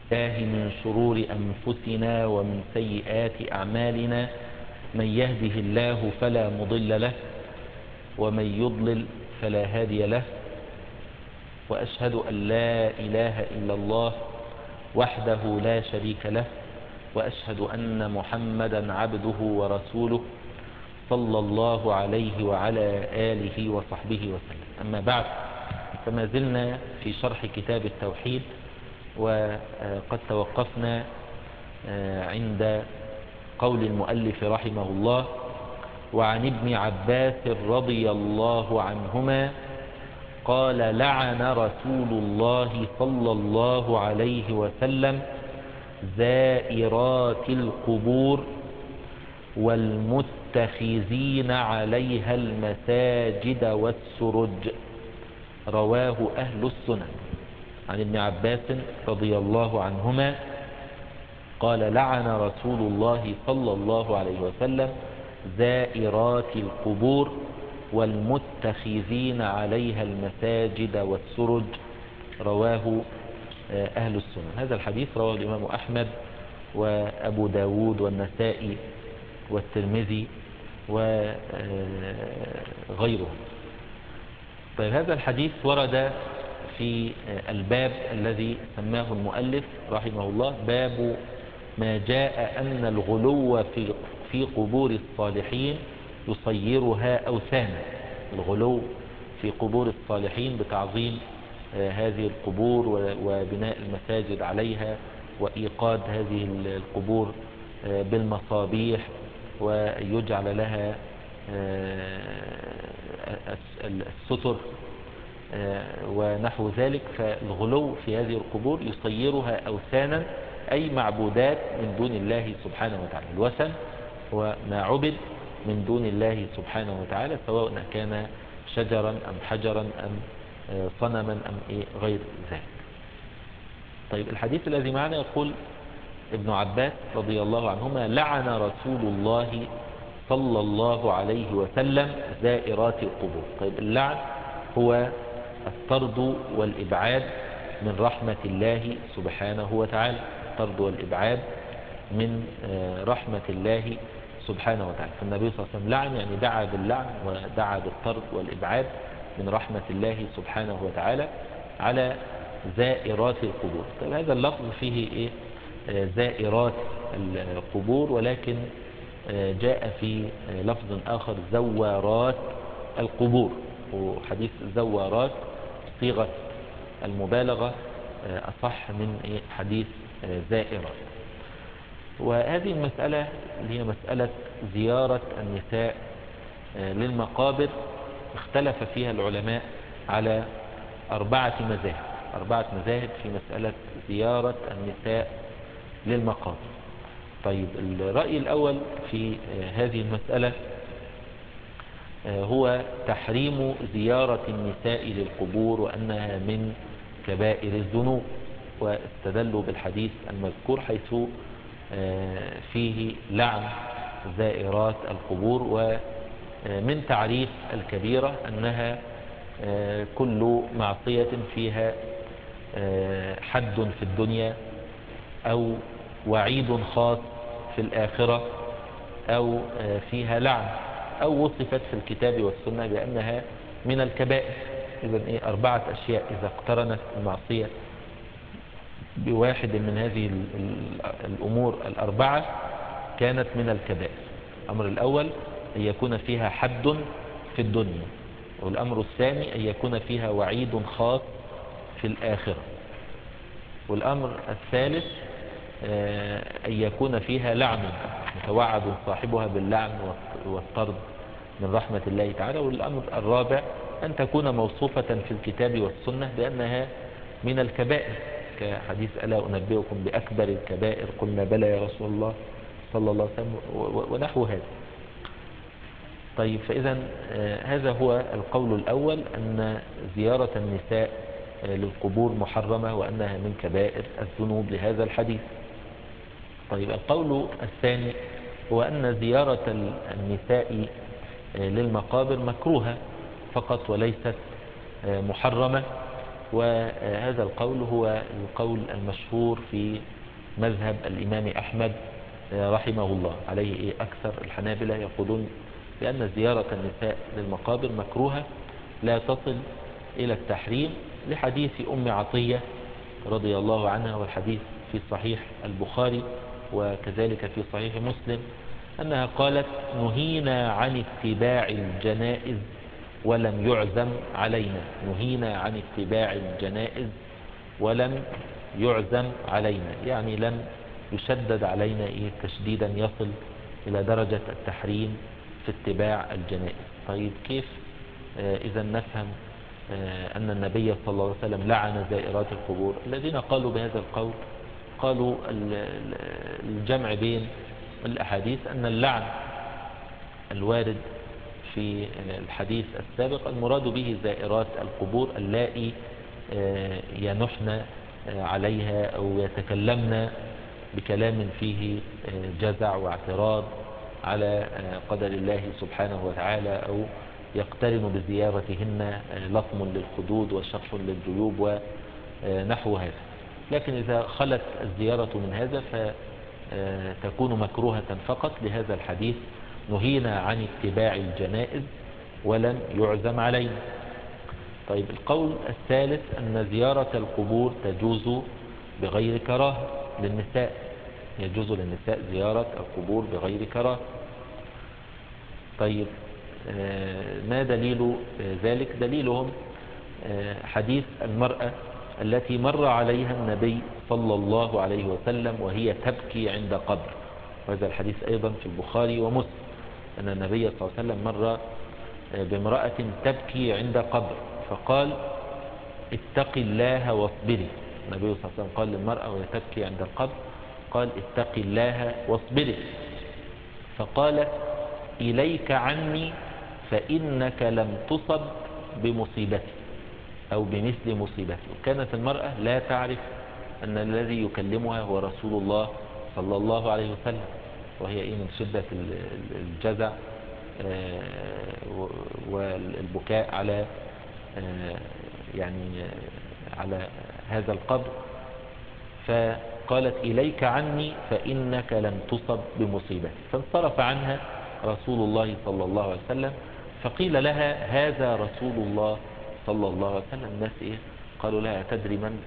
الله من شرور أنفسنا ومن سيئات أعمالنا من يهده الله فلا مضل له ومن يضلل فلا هادي له وأشهد أن لا إله إلا الله وحده لا شريك له وأشهد أن محمدا عبده ورسوله صلى الله عليه وعلى آله وصحبه وسلم. أما بعد، فما زلنا في شرح كتاب التوحيد، وقد توقفنا عند قول المؤلف رحمه الله: وعن ابن عباس رضي الله عنهما قال: لعن رسول الله صلى الله عليه وسلم زائرات القبور والمتخذين عليها المساجد والسرج. رواه أهل السنن. عن ابن عباس رضي الله عنهما قال: لعن رسول الله صلى الله عليه وسلم زائرات القبور والمتخذين عليها المساجد والسرج. رواه أهل السنن. هذا الحديث رواه الإمام أحمد وأبو داود والنسائي والترمذي وغيرهم. طيب، هذا الحديث ورد في الباب الذي سماه المؤلف رحمه الله باب ما جاء أن الغلو في قبور الصالحين يصيرها أوثانا. الغلو في قبور الصالحين بتعظيم هذه القبور وبناء المساجد عليها وإيقاد هذه القبور بالمصابيح ويجعل لها الستر ونحو ذلك. فالغلو في هذه القبور يصيرها أوثانا، أي معبودات من دون الله سبحانه وتعالى. الوثن هو ما عبد من دون الله سبحانه وتعالى، سواء كان شجرا أم حجرا أم صنما أم غير ذلك. طيب، الحديث الذي معنا يقول ابن عباس رضي الله عنهما: لعن رسول الله صلى الله عليه وسلم زائرات القبور. طيب، اللعن هو الطرد والإبعاد من رحمة الله سبحانه وتعالى. الطرد والإبعاد من رحمة الله سبحانه وتعالى. فالنبي صلى الله عليه وسلم لعن، يعني دعا باللعن ودعا بالطرد والإبعاد من رحمة الله سبحانه وتعالى على زائرات القبور. طيب، هذا اللفظ فيه زائرات القبور، ولكن جاء في لفظ آخر زوارات القبور، وحديث زوارات صيغة المبالغة أصح من حديث زائرات. وهذه المسألة هي مسألة زيارة النساء للمقابر. اختلف فيها العلماء على أربعة مذاهب في مسألة زيارة النساء للمقابر. طيب، الرأي الأول في هذه المسألة هو تحريم زيارة النساء للقبور، وأنها من كبائر الذنوب، واستدلوا بالحديث المذكور حيث فيه لعن زائرات القبور. ومن تعريف الكبيرة أنها كل معصية فيها حد في الدنيا أو وعيد خاص في الآخرة أو فيها لعن أو وصفت في الكتاب والسنة بأنها من الكبائر. إذن أربعة أشياء إذا اقترنت المعصية بواحد من هذه الأمور الأربعة كانت من الكبائر. الأمر الأول أن يكون فيها حد في الدنيا، والأمر الثاني أن يكون فيها وعيد خاص في الآخرة، والأمر الثالث أن يكون فيها لعن يتوعد صاحبها باللعن والطرد من رحمة الله تعالى، والأمر الرابع أن تكون موصوفة في الكتاب والسنة بأنها من الكبائر، كحديث ألا أنبئكم بأكبر الكبائر؟ قلنا بلى يا رسول الله صلى الله عليه وسلم، ونحو هذا. طيب، فإذا هذا هو القول الأول، أن زيارة النساء للقبور محرمة وأنها من كبائر الذنوب لهذا الحديث. طيب، القول الثاني هو أن زيارة النساء للمقابر مكروهة فقط وليست محرمة، وهذا القول هو القول المشهور في مذهب الإمام أحمد رحمه الله عليه. أكثر الحنابلة يقولون بأن زيارة النساء للمقابر مكروهة لا تصل إلى التحريم، لحديث أم عطية رضي الله عنها، والحديث في صحيح البخاري وكذلك في صحيح مسلم، أنها قالت: نهينا عن اتباع الجنائز ولم يعزم علينا. نهينا عن اتباع الجنائز ولم يعزم علينا، يعني لم يشدد علينا تشديدا يصل إلى درجة التحريم في اتباع الجنائز. طيب كيف إذا نفهم أن النبي صلى الله عليه وسلم لعن زائرات القبور؟ الذين قالوا بهذا القول قالوا الجمع بين الأحاديث، أن اللعن الوارد في الحديث السابق المراد به زائرات القبور اللائي ينحن عليها أو يتكلمن بكلام فيه جزع واعتراض على قدر الله سبحانه وتعالى، أو يقترن بزيارتهن لطم للخدود وشرح للجيوب ونحو هذا. لكن إذا خلت الزيارة من هذا فتكون مكروهة فقط لهذا الحديث: نهينا عن اتباع الجنائز ولم يعزم علينا. طيب القول الثالث أن زيارة القبور تجوز بغير كراهة للنساء، يجوز للنساء زيارة القبور بغير كراهة. طيب ما دليل ذلك؟ دليلهم حديث المرأة التي مر عليها النبي صلى الله عليه وسلم وهي تبكي عند قبر، وهذا الحديث أيضا في البخاري ومسلم، أن النبي صلى الله عليه وسلم مر بامرأة تبكي عند قبر فقال: اتق الله واصبري. النبي صلى الله عليه وسلم قال للمرأة وهي تبكي عند القبر، قال: اتق الله واصبري. فقالت: إليك عني فإنك لم تصب بمصيبتي أو بمثل مصيبتي. وكانت المرأة لا تعرف أن الذي يكلمها هو رسول الله صلى الله عليه وسلم، وهي من شدة الجزع والبكاء على على هذا القبر. فقالت: إليك عني فإنك لم تصب بمصيبتي. فانصرف عنها رسول الله صلى الله عليه وسلم، فقيل لها: هذا رسول الله صلى الله عليه وسلم. الناس قالوا لها: تدري من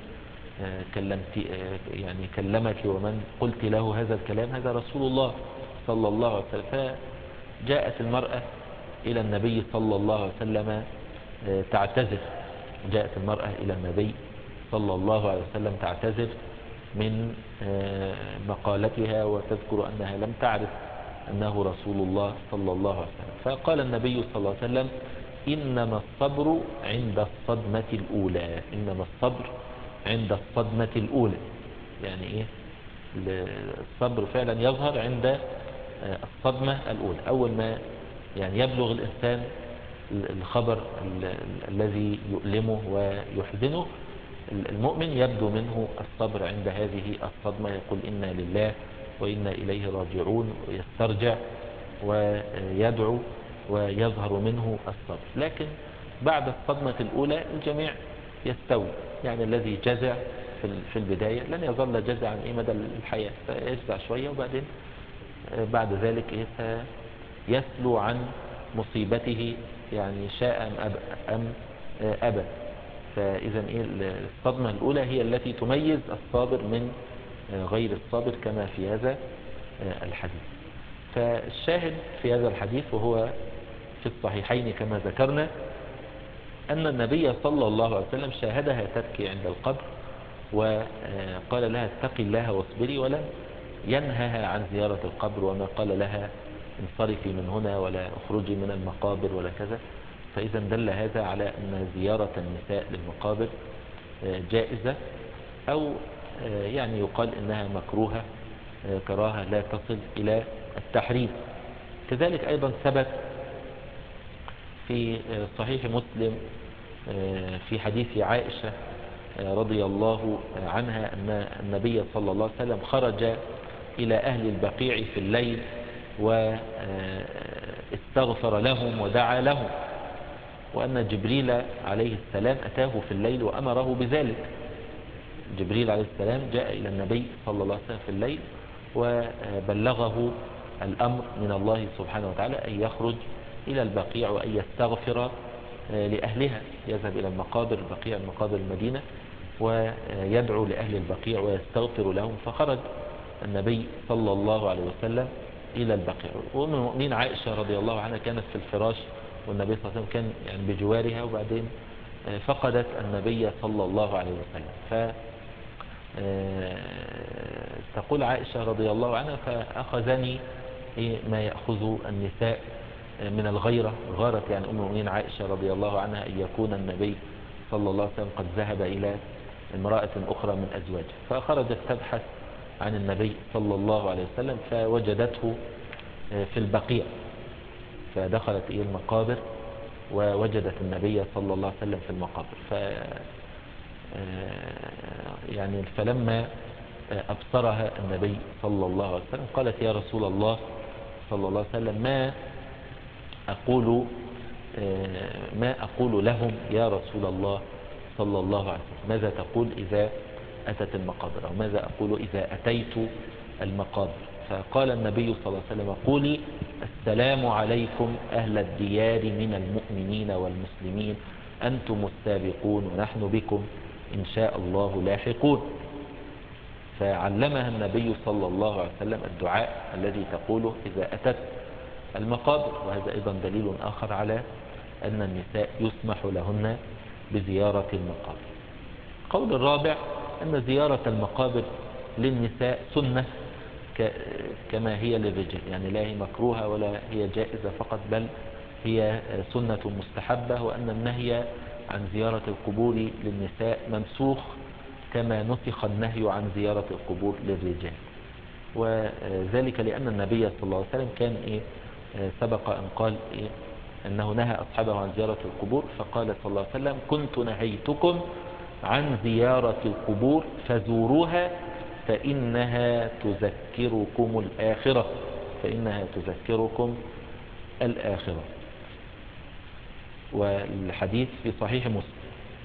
كلمك ومن قلت له هذا الكلام؟ هذا رسول الله صلى الله عليه وسلم. فجاءت المرأة إلى النبي صلى الله عليه وسلم تعتذر. جاءت المرأة إلى النبي صلى الله عليه وسلم تعتذر من مقالتها، وتذكر أنها لم تعرف أنه رسول الله صلى الله عليه وسلم. فقال النبي صلى الله عليه وسلم: إنما الصبر عند الصدمة الأولى. إنما الصبر عند الصدمة الأولى، يعني الصبر فعلا يظهر عند الصدمة الأولى. أول ما يبلغ الإنسان الخبر الذي يؤلمه ويحزنه، المؤمن يبدو منه الصبر عند هذه الصدمة، يقول: إنا لله وإنا إليه راجعون، ويسترجع ويدعو ويظهر منه الصبر. لكن بعد الصدمة الأولى الجميع يستوي، الذي جزع في البداية لن يظل جزعا مدى الحياة، فيجزع شوية وبعدين بعد ذلك يسلو عن مصيبته، شاء أم أبى. فإذا الصدمة الأولى هي التي تميز الصابر من غير الصابر، كما في هذا الحديث. فالشاهد في هذا الحديث وهو في الصحيحين كما ذكرنا، أن النبي صلى الله عليه وسلم شاهدها تبكي عند القبر وقال لها: اتق الله واصبري، ولم ينهها عن زيارة القبر، وما قال لها: انصرفي من هنا ولا اخرجي من المقابر ولا كذا. فإذا دل هذا على أن زيارة النساء للمقابر جائزة، أو يقال إنها مكروهة كراهة لا تصل إلى التحريم. كذلك أيضا ثبت في صحيح مسلم في حديث عائشة رضي الله عنها أن النبي صلى الله عليه وسلم خرج إلى أهل البقيع في الليل واستغفر لهم ودعا لهم. وأن جبريل عليه السلام أتاه في الليل وأمره بذلك. جبريل عليه السلام جاء إلى النبي صلى الله عليه وسلم في الليل وبلغه الأمر من الله سبحانه وتعالى أن يخرج إلى البقيع وأن يستغفر لأهلها، يذهب إلى المقابر البقيع، مقابر المدينة، ويدعو لأهل البقيع ويستغفر لهم. فخرج النبي صلى الله عليه وسلم إلى البقيع، وأم المؤمنين عائشة رضي الله عنها كانت في الفراش، والنبي صلى الله عليه وسلم كان يعني بجوارها، وبعدين فقدت النبي صلى الله عليه وسلم. تقول عائشة رضي الله عنها: فأخذني ما يأخذ النساء من الغيرة، غارت يعني أم المؤمنين عائشة رضي الله عنها أن يكون النبي صلى الله عليه وسلم قد ذهب إلى امرأة أخرى من أزواجه، فخرجت تبحث عن النبي صلى الله عليه وسلم فوجدته في البقيع، فدخلت إلى المقابر ووجدت النبي صلى الله عليه وسلم في المقابر. يعني فلما أبصرها النبي صلى الله عليه وسلم قالت: يا رسول الله صلى الله عليه وسلم، ما أقول لهم يا رسول الله صلى الله عليه وسلم؟ ماذا تقول إذا أتت المقابر، أو ماذا أقول إذا أتيت المقابر؟ فقال النبي صلى الله عليه وسلم: قولي: السلام عليكم أهل الديار من المؤمنين والمسلمين، أنتم السابقون ونحن بكم إن شاء الله لاحقون. فعلمها النبي صلى الله عليه وسلم الدعاء الذي تقوله إذا أتت المقابر، وهذا أيضا دليل آخر على أن النساء يسمح لهن بزيارة المقابر. القول الرابع أن زيارة المقابر للنساء سنة كما هي للرجال، يعني لا هي مكروهة ولا هي جائزة فقط، بل هي سنة مستحبة، وأن النهي عن زيارة القبور للنساء منسوخ كما نسخ النهي عن زيارة القبور للرجال. وذلك لأن النبي صلى الله عليه وسلم كان سبق أن قال أنه نهى أصحابه عن زيارة القبور، فقال صلى الله عليه وسلم: كنت نهيتكم عن زيارة القبور فزوروها فإنها تذكركم الآخرة، فإنها تذكركم الآخرة. والحديث في صحيح مسلم.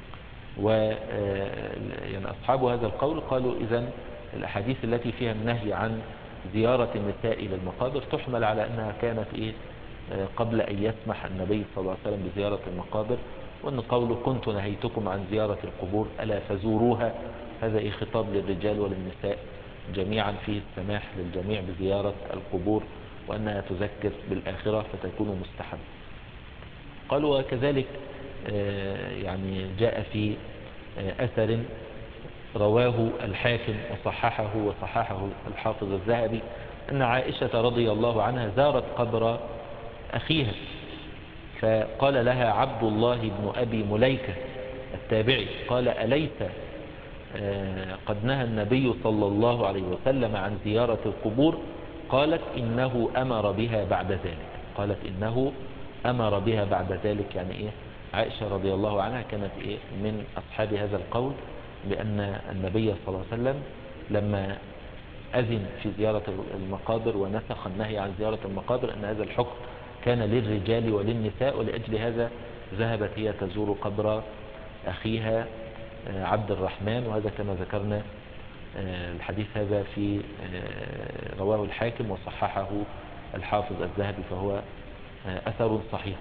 يعني أصحاب هذا القول قالوا: إذن الأحاديث التي فيها النهي عن زيارة النساء إلى المقابر تحمل على أنها كانت قبل أن يسمح النبي صلى الله عليه وسلم بزيارة المقابر، وأن قوله كنت نهيتكم عن زيارة القبور ألا فزوروها، هذا خطاب للرجال وللنساء جميعا، فيه السماح للجميع بزيارة القبور، وأنها تذكر بالآخرة فتكون مستحب. قالوا: وكذلك يعني جاء في أثر رواه الحاكم وصححه الحافظ الذهبي أن عائشة رضي الله عنها زارت قبر أخيها، فقال لها عبد الله بن أبي مليكة التابعي، قال: أليس قد نهى النبي صلى الله عليه وسلم عن زيارة القبور؟ قالت: إنه أمر بها بعد ذلك. قالت: إنه أمر بها بعد ذلك. يعني عائشة رضي الله عنها كانت من أصحاب هذا القول، بأن النبي صلى الله عليه وسلم لما أذن في زيارة المقابر ونسخ النهي عن زيارة المقابر أن هذا الحكم كان للرجال وللنساء، ولأجل هذا ذهبت هي تزور قبر أخيها عبد الرحمن. وهذا كما ذكرنا الحديث هذا في رواه الحاكم وصححه الحافظ الذهبي، فهو أثر صحيح.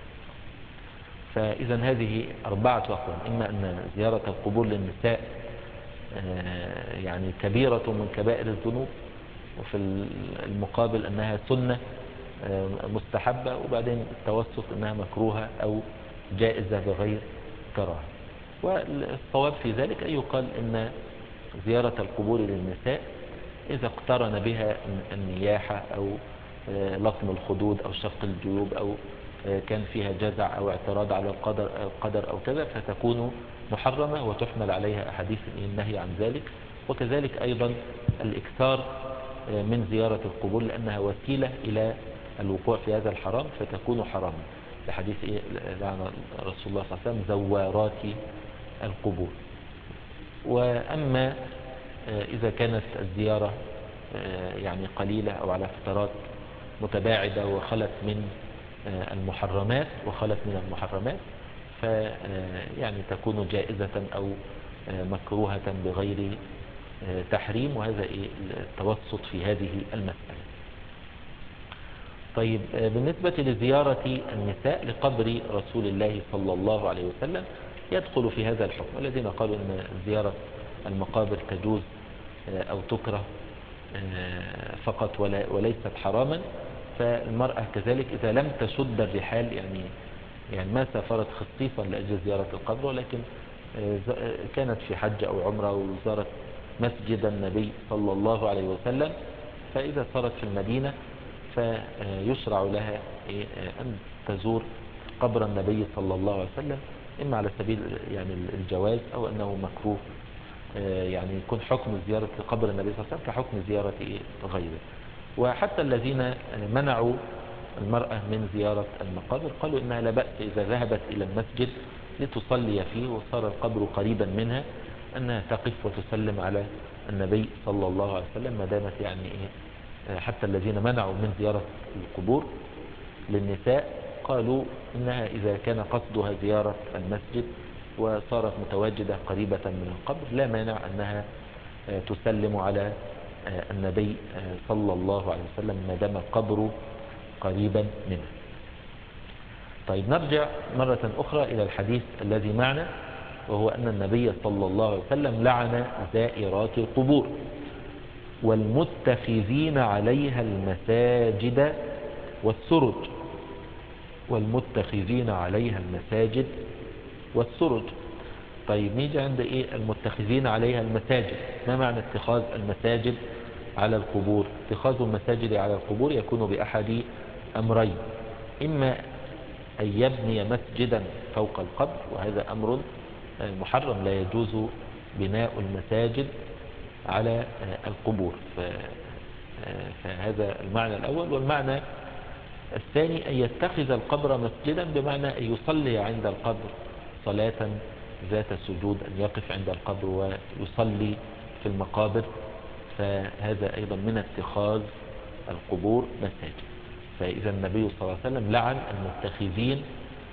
فإذا هذه 4 أقوال: إما أن زيارة القبور للنساء يعني كبيرة من كبائر الذنوب، وفي المقابل أنها سنة مستحبة، وبعدين التوسط أنها مكروهة أو جائزة بغير كراهة. والصواب في ذلك أن يقال إن زيارة القبور للنساء إذا اقترن بها النياحة أو لطم الخدود أو شق الجيوب أو كان فيها جزع أو اعتراض على القدر أو كذا، فتكون محرمة وتحمل عليها أحاديث النهي عن ذلك. وكذلك أيضا الإكثار من زيارة القبور لأنها وسيلة إلى الوقوع في هذا الحرام فتكون حراما، لحديث لعن رسول الله صلى الله عليه وسلم زوارات القبور. وأما إذا كانت الزيارة يعني قليلة أو على فترات متباعدة وخلت من المحرمات وخلت من المحرمات، يعني تكون جائزة أو مكروهة بغير تحريم، وهذا التوسط في هذه المسألة. طيب، بالنسبة لزيارة النساء لقبر رسول الله صلى الله عليه وسلم يدخل في هذا الحكم. الذين قالوا أن زيارة المقابر تجوز أو تكره فقط وليست حراما، فالمرأة كذلك إذا لم تشد الرحال، يعني ما سافرت خصيصا لأجل زيارة القبر، ولكن كانت في حج أو عمرة وزارت مسجد النبي صلى الله عليه وسلم، فإذا صارت في المدينة فيشرع لها أن تزور قبر النبي صلى الله عليه وسلم، إما على سبيل يعني الجواز أو أنه مكروه، يعني يكون حكم زيارة قبر النبي صلى الله عليه وسلم كحكم زيارة غيره. وحتى الذين منعوا المرأة من زيارة المقابر قالوا إنها لا بأس إذا ذهبت إلى المسجد لتصلي فيه وصار القبر قريبا منها أنها تقف وتسلم على النبي صلى الله عليه وسلم، ما دامت يعني حتى الذين منعوا من زيارة القبور للنساء قالوا إنها إذا كان قصدها زيارة المسجد وصارت متواجدة قريبة من القبر لا مانع أنها تسلم على النبي صلى الله عليه وسلم ما دام القبر قريبا منه. طيب، نرجع مرة أخرى إلى الحديث الذي معنا، وهو أن النبي صلى الله عليه وسلم لعن زائرات القبور والمتخذين عليها المساجد والسرج. والمتخذين عليها المساجد والسرج. طيب، نيجي عند المتخذين عليها المساجد. ما معنى اتخاذ المساجد على القبور؟ اتخاذ المساجد على القبور يكون بأحد أمرين: إما أن يبني مسجدا فوق القبر، وهذا أمر محرم، لا يجوز بناء المساجد على القبور، فهذا المعنى الأول. والمعنى الثاني أن يتخذ القبر مسجدا، بمعنى أن يصلي عند القبر صلاة ذات سجود، أن يقف عند القبر ويصلي في المقابر، فهذا أيضا من اتخاذ القبور مساجد. فإذا النبي صلى الله عليه وسلم لعن المتخذين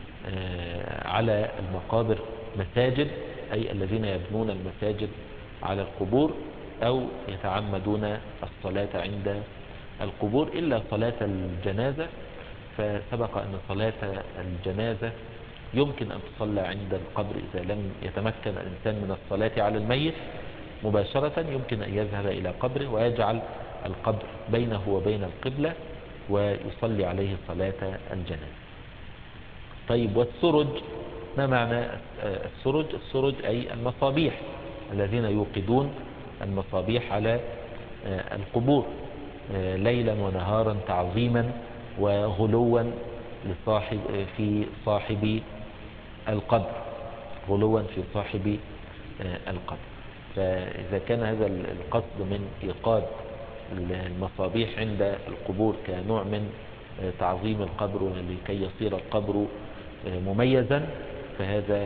على المقابر مساجد، أي الذين يبنون المساجد على القبور أو يتعمدون الصلاة عند القبور، إلا صلاة الجنازة. فسبق أن صلاة الجنازة يمكن أن تصلى عند القبر إذا لم يتمكن الإنسان من الصلاة على الميت مباشرة، يمكن أن يذهب إلى قبره ويجعل القبر بينه وبين القبلة ويصلي عليه صلاة الجنازة. طيب، والسرج، ما معنى السرج؟ السرج أي المصابيح، الذين يوقدون المصابيح على القبور ليلا ونهارا تعظيما وغلوا في صاحب القبر، غلوا في صاحب القبر. فإذا كان هذا القصد من إيقاد المصابيح عند القبور كنوع من تعظيم القبر ولكي يصير القبر مميزا، فهذا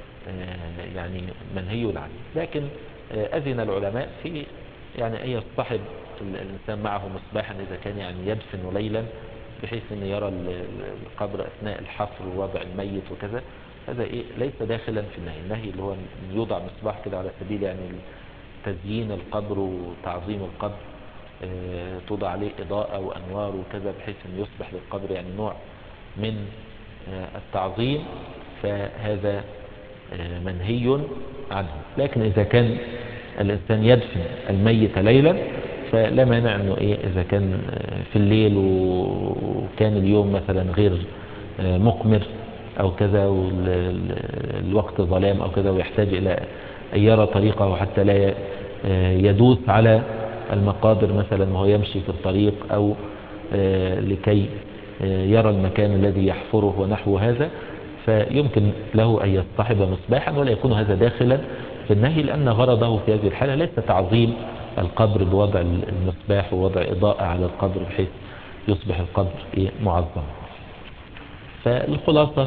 يعني منهي عنه. لكن أذن العلماء في يعني أن يصطحب الإنسان معه مصباحا إذا كان يعني يدفن ليلا، بحيث أن يرى القبر أثناء الحفر ووضع الميت وكذا. هذا ليس داخلا في النهي. النهي اللي هو يوضع مصباح كده على سبيل يعني تزيين القبر وتعظيم القبر، توضع عليه إضاءة وأنوار وكذا، بحيث أن يصبح للقبر يعني نوع من التعظيم، فهذا منهي عنه. لكن إذا كان الإنسان يدفن الميت ليلا فلا مانع أنه إذا كان في الليل وكان اليوم مثلا غير مقمر أو كذا والوقت ظلام أو كذا، ويحتاج إلى أن يرى طريقه حتى لا يدوس على المقابر مثلا وهو يمشي في الطريق، أو لكي يرى المكان الذي يحفره ونحو هذا، فيمكن له أن يصطحب مصباحا، ولا يكون هذا داخلا في النهي، لأن غرضه في هذه الحالة ليس تعظيم القبر بوضع المصباح ووضع إضاءة على القبر بحيث يصبح القبر معظم. فالخلاصة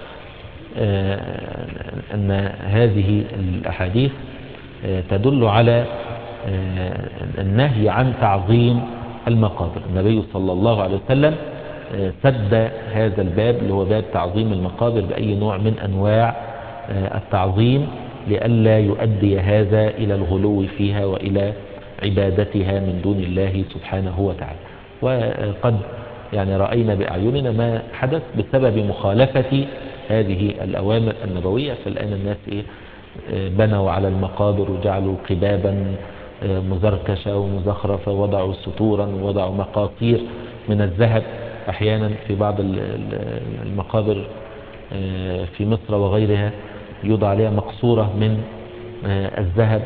أن هذه الأحاديث تدل على النهي عن تعظيم المقابر. النبي صلى الله عليه وسلم سد هذا الباب اللي هو باب تعظيم المقابر بأي نوع من أنواع التعظيم، لئلا يؤدي هذا إلى الغلو فيها وإلى عبادتها من دون الله سبحانه وتعالى. وقد يعني رأينا بأعيننا ما حدث بسبب مخالفة هذه الأوامر النبوية. فالآن الناس بنوا على المقابر وجعلوا قبابا مزركشة ومزخرفة، ووضعوا سطورا ووضعوا مقاطير من الذهب. أحيانا في بعض المقابر في مصر وغيرها يوضع عليها مقصورة من الذهب،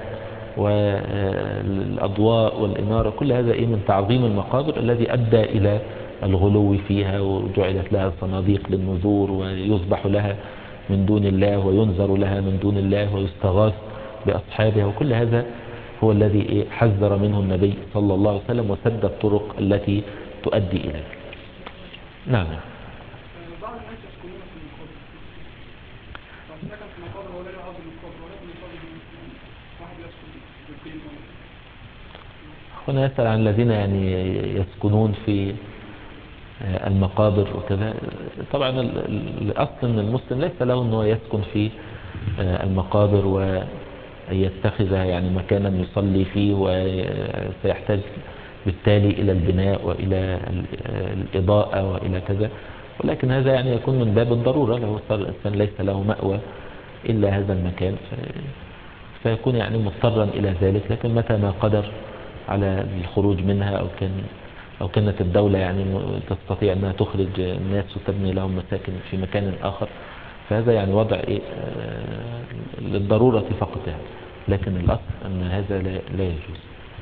والأضواء والإنارة، كل هذا من تعظيم المقابر الذي أدى إلى الغلو فيها، وجعلت لها صناديق للنذور ويصبح لها من دون الله وينذر لها من دون الله ويستغاث بأصحابها. وكل هذا هو الذي حذر منه النبي صلى الله عليه وسلم وسد الطرق التي تؤدي إليه. نعم. بعض الناس يسكنون في المقابر، فسكن في المقابر ولا يعظم المقابر ولا يصلي بالمسلمين، واحد يسكن في القيم. هنا يسأل عن الذين يعني يسكنون في المقابر وكذا. طبعا الأصل أن المسلم ليس له أنه يسكن في المقابر ويتخذها يعني مكانا يصلي فيه، وسيحتاج بالتالي إلى البناء وإلى الإضاءة وإلى كذا. ولكن هذا يعني يكون من باب الضرورة، لو صار الإنسان ليس له مأوى إلا هذا المكان فيكون يعني مضطرا إلى ذلك. لكن متى ما قدر على الخروج منها أو كانت الدولة يعني تستطيع أنها تخرج الناس وتبني لهم مساكن في مكان آخر، فهذا يعني وضع للضرورة فقط يعني. لكن الأصل أن هذا لا يجوز.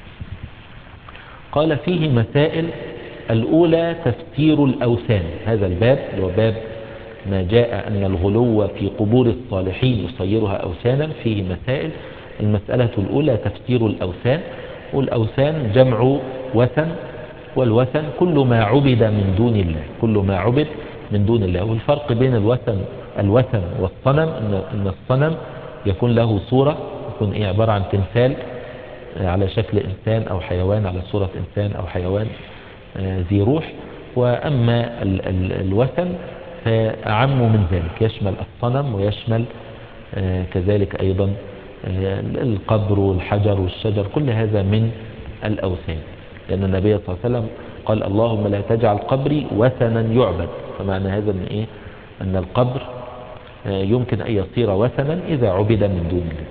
قال فيه مسائل. الأولى تفسير الأوثان. هذا الباب هو باب ما جاء أن الغلو في قبور الصالحين يصيرها أوثانا، فيه مسائل. المسألة الأولى تفسير الأوثان. والأوثان جمع وثن، والوثن كل ما عبد من دون الله، كل ما عبد من دون الله. والفرق بين الوثن والصنم أن الصنم يكون له صورة، يكون عبارة عن تمثال على شكل إنسان أو حيوان، على صورة إنسان أو حيوان ذي روح. وأما الوثن فأعم من ذلك، يشمل الصنم ويشمل كذلك أيضا القبر والحجر والشجر، كل هذا من الأوثان. لأن النبي صلى الله عليه وسلم قال اللهم لا تجعل قبري وثنا يعبد. فمعنى هذا أن القبر يمكن أن يصير وثنا إذا عبد من دون الله.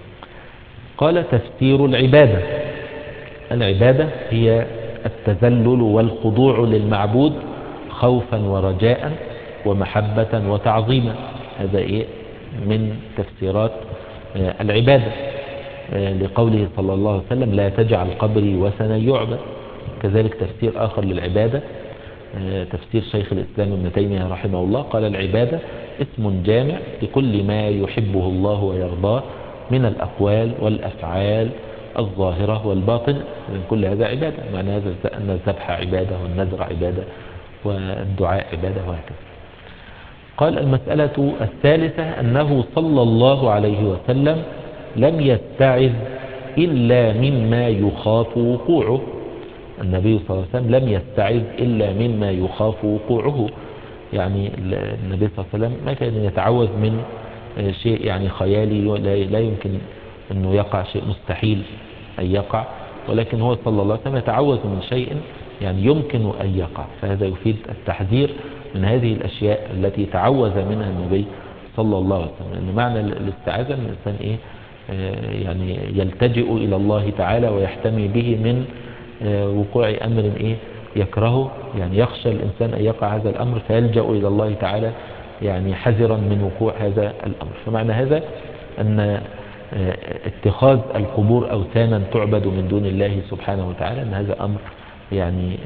قال تفسير العبادة. العبادة هي التذلل والخضوع للمعبود خوفا ورجاء ومحبة وتعظيما. هذا من تفسيرات العبادة، لقوله صلى الله عليه وسلم لا تجعل قبري وثنا يعبد. كذلك تفسير آخر للعبادة تفسير شيخ الإسلام ابن تيمية رحمه الله، قال العبادة اسم جامع لكل ما يحبه الله ويرضاه من الأقوال والأفعال الظاهرة والباطنة. كل هذا عبادة. معنى هذا أن الذبح عبادة والنذر عبادة والدعاء عبادة وهكذا. قال المسألة الثالثة أنه صلى الله عليه وسلم لم يتعظ إلا مما يخاف وقوعه. النبي صلى الله عليه وسلم لم يتعظ إلا مما يخاف وقوعه. يعني النبي صلى الله عليه وسلم ما كان يتعوذ من شيء يعني خيالي لا يمكن أنه يقع، شيء مستحيل أن يقع، ولكن هو صلى الله عليه وسلم يتعوذ من شيء يعني يمكن أن يقع. فهذا يفيد التحذير من هذه الأشياء التي تعوذ منها النبي صلى الله عليه وسلم. لأن معنى الاستعاذة أن الإنسان يعني يلتجئ إلى الله تعالى ويحتمي به من وقوع أمر يكرهه، يعني يخشى الإنسان أن يقع هذا الأمر فيلجأ إلى الله تعالى يعني حذرا من وقوع هذا الأمر. فمعنى هذا أن اتخاذ القبور أوثانا تعبد من دون الله سبحانه وتعالى أن هذا أمر يعني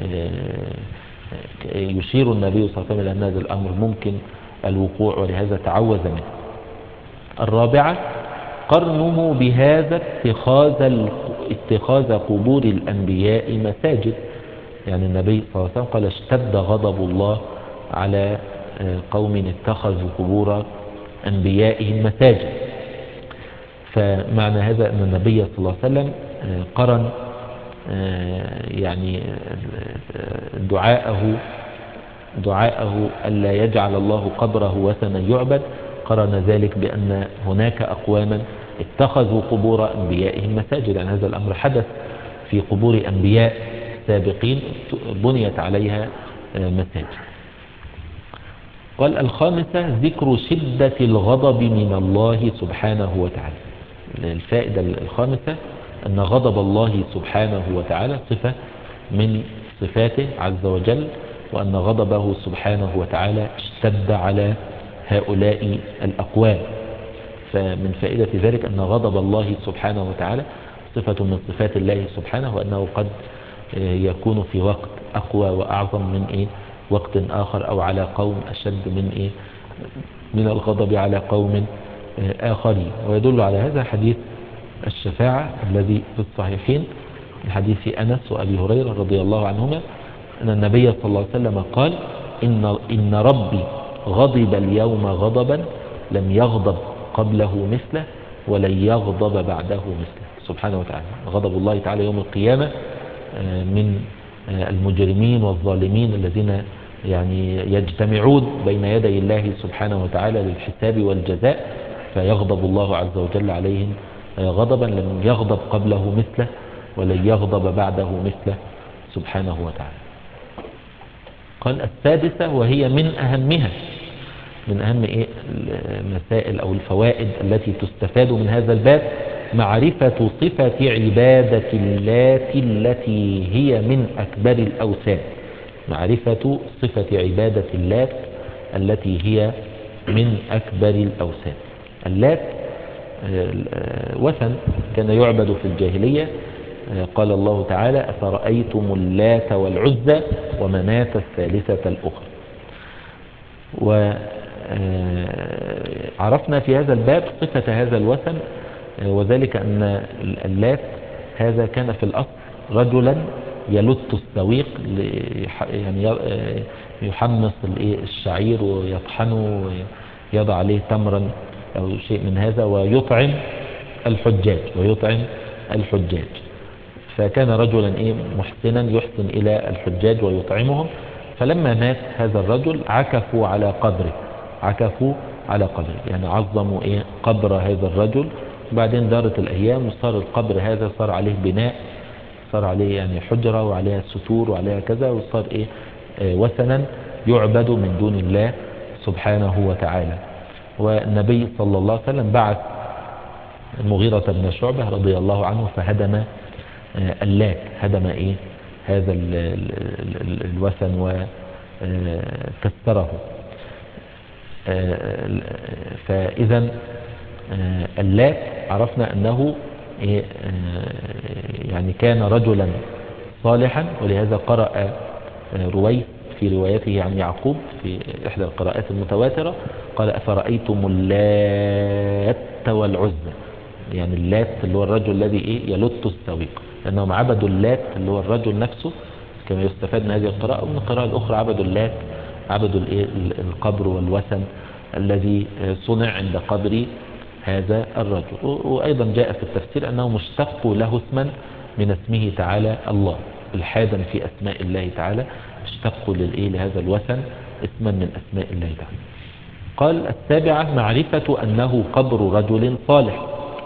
يشير النبي صلى الله عليه وسلم أن هذا الأمر ممكن الوقوع، ولهذا تعوذ منه. الرابعة قرنه بهذا اتخاذ قبور الأنبياء مساجد. يعني النبي صلى الله عليه وسلم قال اشتد غضب الله على قوم اتخذوا قبور أنبيائهم مساجد. فمعنى هذا أن النبي صلى الله عليه وسلم قرن يعني دعاءه دعاءه ألا يجعل الله قبره وثنا يعبد، قرن ذلك بأن هناك أقواما اتخذوا قبور أنبيائهم مساجد. يعني هذا الأمر حدث في قبور أنبياء سابقين بنيت عليها مساجد. قال الخامسة ذكر شدة الغضب من الله سبحانه وتعالى. الفائدة الخامسة أن غضب الله سبحانه وتعالى صفة من صفاته عز وجل، وأن غضبه سبحانه وتعالى اشتد على هؤلاء الأقوام. فمن فائدة ذلك أن غضب الله سبحانه وتعالى صفة من صفات الله سبحانه، وأنه قد يكون في وقت أقوى وأعظم من وقت آخر، أو على قوم أشد من الغضب على قوم آخرين. ويدل على هذا حديث الشفاعة الذي في الصحيحين من حديث أنس وأبي هريرة رضي الله عنهما أن النبي صلى الله عليه وسلم قال إن ربي غضب اليوم غضبا لم يغضب قبله مثله ولن يغضب بعده مثله سبحانه وتعالى. غضب الله تعالى يوم القيامة من المجرمين والظالمين الذين يعني يجتمعون بين يدي الله سبحانه وتعالى للحساب والجزاء، فيغضب الله عز وجل عليهم غضبا لم يغضب قبله مثله ولن يغضب بعده مثله سبحانه وتعالى. قال السادسة وهي من أهم المسائل أو الفوائد التي تستفاد من هذا الباب، معرفة صفة عبادة اللات التي هي من أكبر الأوثان. معرفة صفة عبادة اللات التي هي من أكبر الأوثان. اللات وثن كان يعبد في الجاهلية. قال الله تعالى أفرأيتم اللات والعزى ومناة الثالثة الأخرى. وعرفنا في هذا الباب صفة هذا الوثن، وذلك أن اللات هذا كان في الأصل رجلا يلت السويق، يعني يحمص الشعير ويطحنه ويضع عليه تمرا أو شيء من هذا ويطعم الحجاج. فكان رجلا محسنا يحسن إلى الحجاج ويطعمهم. فلما مات هذا الرجل عكفوا على قبره، يعني عظموا قبر هذا الرجل. وبعدين دارت الأيام وصار القبر هذا صار عليه بناء، صار عليه يعني حجرة وعليها ستور وعليها كذا، وصار وثنا يعبد من دون الله سبحانه وتعالى. والنبي صلى الله عليه وسلم بعث المغيرة بن شعبة رضي الله عنه فهدم اللات، هدم هذا الوثن وكسره. فإذا اللات عرفنا أنه يعني كان رجلا صالحا، ولهذا قرأ رويس في روايته عن يعقوب في إحدى القراءات المتواترة قال أفرأيتم اللات والعزى. يعني اللات اللي هو الرجل الذي يلت السويق، لأنهم عبدوا اللات اللي هو الرجل نفسه كما يستفاد من هذه القراءة. ومن القراءة الأخرى عبدوا اللات، عبدوا القبر والوثن الذي صنع عند قبر هذا الرجل. وأيضا جاء في التفسير أنه مشتق له اسما من اسمه تعالى الله، الحادا في أسماء الله تعالى، اشتقوا لهذا الوثن اسما من أسماء الله تعالى. قال السابعة معرفة أنه قبر رجل صالح.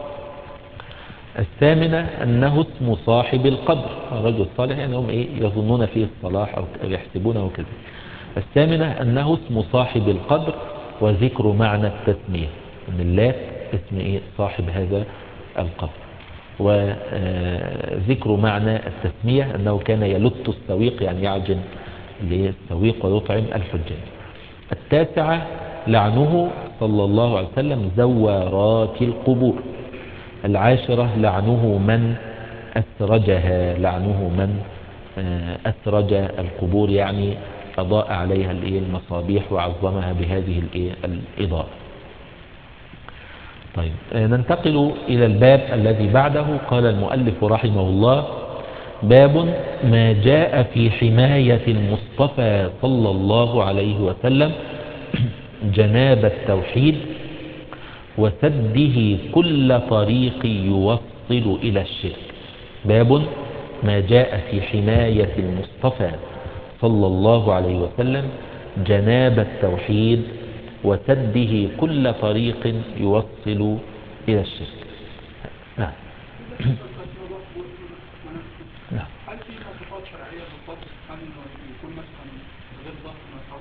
الثامنة أنه اسم صاحب القبر، رجل صالح يعني هم يظنون فيه الصلاح أو يحسبونه كذا. الثامنة أنه اسم صاحب القبر وذكر معنى التسمية، أن الله اسم صاحب هذا القبر، وذكر معنى التسمية أنه كان يلت السويق يعني يعجن السويق ويطعم الحجاج. التاسعة لعنه صلى الله عليه وسلم زوارات القبور. العاشرة لعنه من أسرجها، لعنه من أسرج القبور يعني أضاء عليها المصابيح وعظمها بهذه الإضاءة. طيب ننتقل إلى الباب الذي بعده. قال المؤلف رحمه الله باب ما جاء في حماية المصطفى صلى الله عليه وسلم جناب التوحيد وسده كل طريق يوصل إلى الشرك. باب ما جاء في حماية المصطفى صلى الله عليه وسلم جناب التوحيد وسده كل طريق يوصل إلى الشرك. نعم. نعم. هل في مواصفات شرعية بالقبر؟ هل إنه يكون مثلا غير ضخم أو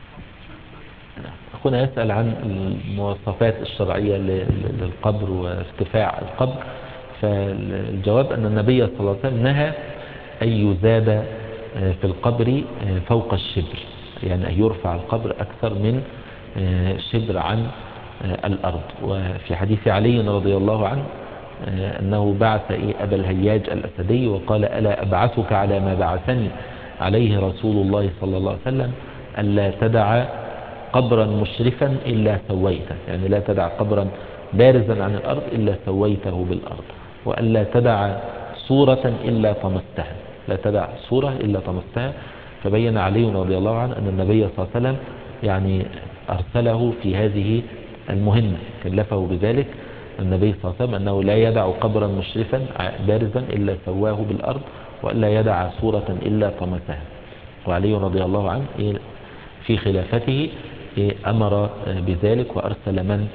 أخونا يسأل عن المواصفات الشرعية للقبر وارتفاع القبر. فالجواب أن النبي صلى الله عليه وسلم نهى أن يزاد في القبر فوق الشبر، يعني أن يرفع القبر أكثر من شبر عن الأرض. وفي حديث علي رضي الله عنه أنه بعث أبا الهياج الأسدي وقال: ألا أبعثك على ما بعثني عليه رسول الله صلى الله عليه وسلم، ألا تدع قبرا مشرفا إلا سويته، يعني لا تدع قبرا بارزا عن الأرض إلا سويته بالأرض، وألا تدع صورة إلا طمستها، لا تدع صورة إلا طمستها. فبين علي رضي الله عنه أن النبي صلى الله عليه وسلم يعني أرسله في هذه المهمة، كلفه بذلك النبي صلى الله عليه وسلم أنه لا يدع قبرا مشرفا بارزا إلا سواه بالأرض، وألا يدع صورة إلا طمسها. وعلي رضي الله عنه في خلافته أمر بذلك، وأرسل من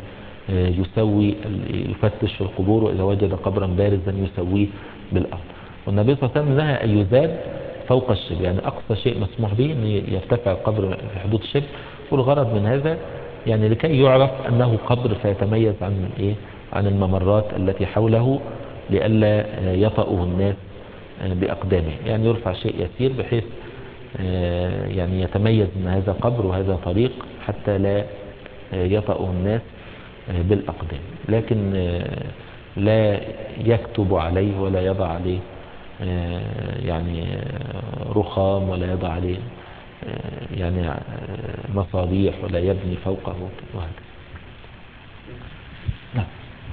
يفتش في القبور، وإذا وجد قبرا بارزا يسويه بالأرض. والنبي صلى الله عليه وسلم نهى أن يزاد فوق الشبر، يعني أقصى شيء مسموح به أن يرتفع القبر في حدود الشبر. والغرض من هذا يعني لكي يعرف أنه قبر، فيتميز عن الممرات التي حوله، لئلا يطأه الناس بأقدامه. يعني يرفع شيء يسير بحيث يعني يتميز من هذا قبر وهذا طريق، حتى لا يطأه الناس بالأقدام، لكن لا يكتب عليه ولا يضع عليه يعني رخام، ولا يضع عليه يعني مصابيح، ولا يبني فوقه وهكذا. نعم.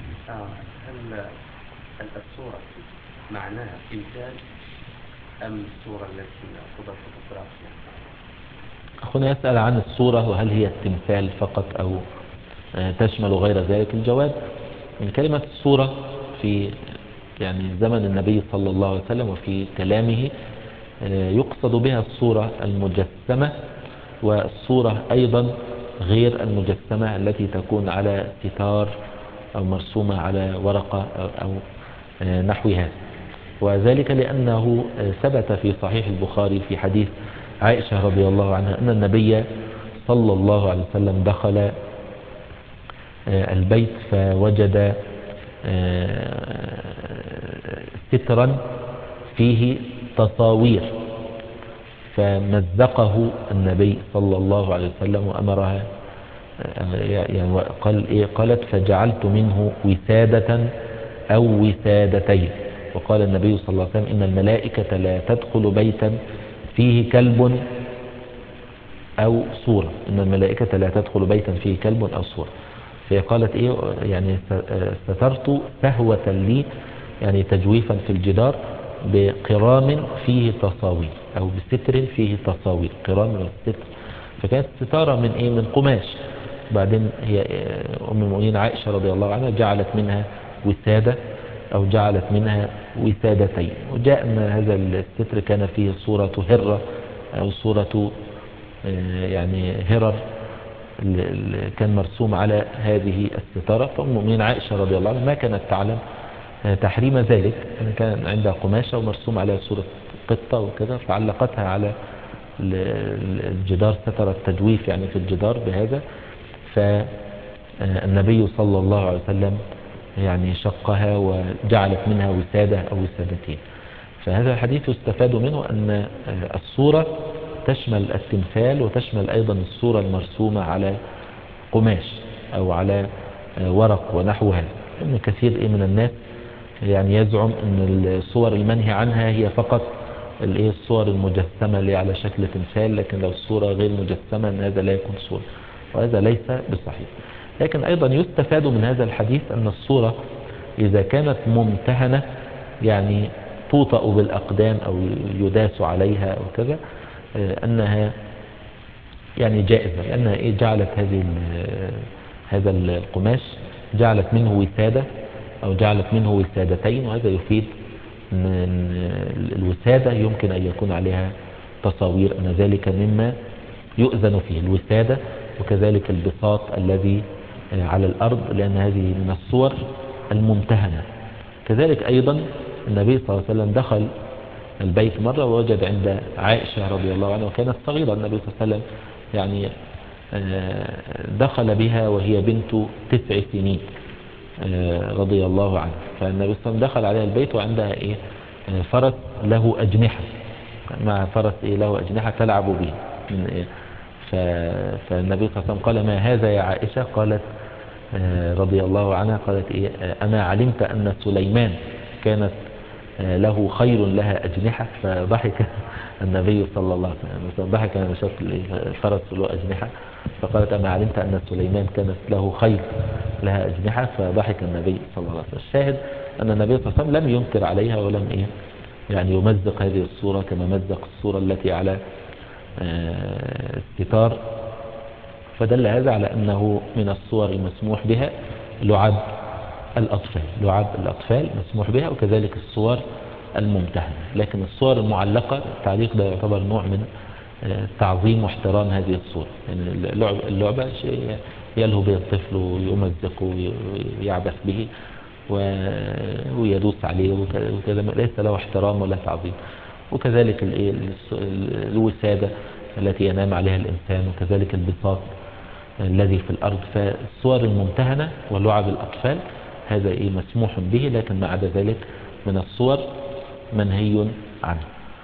هل الصورة معناها تمثال أم الصورة التي قدرت فوتوغرافيا؟ أخونا يسأل عن الصورة، وهل هي التمثال فقط أو تشمل غير ذلك. الجواب من كلمة الصورة في يعني زمن النبي صلى الله عليه وسلم وفي كلامه يقصد بها الصورة المجسمة، والصورة أيضا غير المجسمة التي تكون على ستار أو مرسومة على ورقة أو نحوها. وذلك لأنه ثبت في صحيح البخاري في حديث عائشة رضي الله عنها أن النبي صلى الله عليه وسلم دخل البيت فوجد سترا فيه تصاوير، فمزقه النبي صلى الله عليه وسلم وأمرها يعني قالت: فجعلت منه وسادة أو وسادتين. وقال النبي صلى الله عليه وسلم: إن الملائكة لا تدخل بيتا فيه كلب أو صورة، إن الملائكة لا تدخل بيتا فيه كلب أو صورة. فهي قالت يعني سترت سهوة لي، يعني تجويفا في الجدار، بقرام فيه تصاوير، أو بستر فيه تصاوير، قرام والستر. فكانت ستارة من قماش. بعدين هي أم المؤمنين عائشة رضي الله عنها جعلت منها وسادة، أو جعلت منها وسادتين. وجاء أن هذا الستر كان فيه صورة هرة، أو صورة يعني هرر كان مرسوم على هذه الستارة. فأم المؤمنين عائشة رضي الله عنها ما كانت تعلم تحريم ذلك، كان عندها قماشة ومرسوم على صورة قطة وكذا، فعلقتها على الجدار، ستر التجويف يعني في الجدار بهذا. فالنبي صلى الله عليه وسلم يعني شقها وجعلت منها وسادة أو وسادتين. فهذا الحديث يستفاد منه أن الصورة تشمل التمثال، وتشمل أيضا الصورة المرسومة على قماش أو على ورق ونحو هذا. إن كثير من الناس يعني يزعم أن الصور المنهي عنها هي فقط الصور المجسمة اللي على شكل تمثال، لكن لو الصورة غير مجسمة أن هذا لا يكون صورة، وهذا ليس بصحيح. لكن أيضا يستفاد من هذا الحديث أن الصورة إذا كانت ممتهنة، يعني توطأ بالأقدام أو يداس عليها أو كذا، أنها يعني جائزة، لأنها جعلت هذا القماش جعلت منه وسادة أو جعلت منه وسادتين. وهذا يفيد أن الوسادة يمكن أن يكون عليها تصاوير، أن ذلك مما يؤذن فيه، الوسادة وكذلك البساط الذي على الأرض، لأن هذه من الصور الممتهنة. كذلك أيضا النبي صلى الله عليه وسلم دخل البيت مرة ووجد عند عائشة رضي الله عنها، وكانت صغيرة النبي صلى الله عليه وسلم يعني دخل بها وهي بنت 9 سنين رضي الله عنها. فالنبي صلى الله عليه وسلم دخل عليها البيت وعندها إيه فرس له أجنحة، مع فرس إيه له أجنحة تلعب به من إيه. فالنبي صلى الله عليه وسلم قال ما هذا يا عائشة؟ قالت رضي الله عنها قالت إيه أما علمت أن سليمان كانت له خير لها أجنحة؟ فضحك النبي صلى الله عليه وسلم، ضحك لما شاف الفرس له أجنحة، فقالت أما علمت أن سليمان كانت له خير لها أجنحة؟ فضحك النبي صلى الله عليه وسلم. الشاهد أن النبي صلى الله عليه وسلم لم ينكر عليها ولم إيه يعني يمزق هذه الصورة كما مزق الصورة التي على الستار. فدل هذا على أنه من الصور المسموح بها لعب الأطفال، لعب الأطفال مسموح بها، وكذلك الصور الممتهنة. لكن الصور المعلقة التعليق ده يعتبر نوع من تعظيم واحترام هذه الصور، يعني اللعبة شيء يلهو به الطفل ويمزق ويعبث به ويدوس عليه وكذا، ليس له احترام ولا تعظيم. وكذلك الوسادة التي ينام عليها الإنسان، وكذلك البساط الذي في الأرض. فالصور الممتهنة ولعب الأطفال هذا إيه مسموح به، لكن ما عدا ذلك من الصور منهي عنه.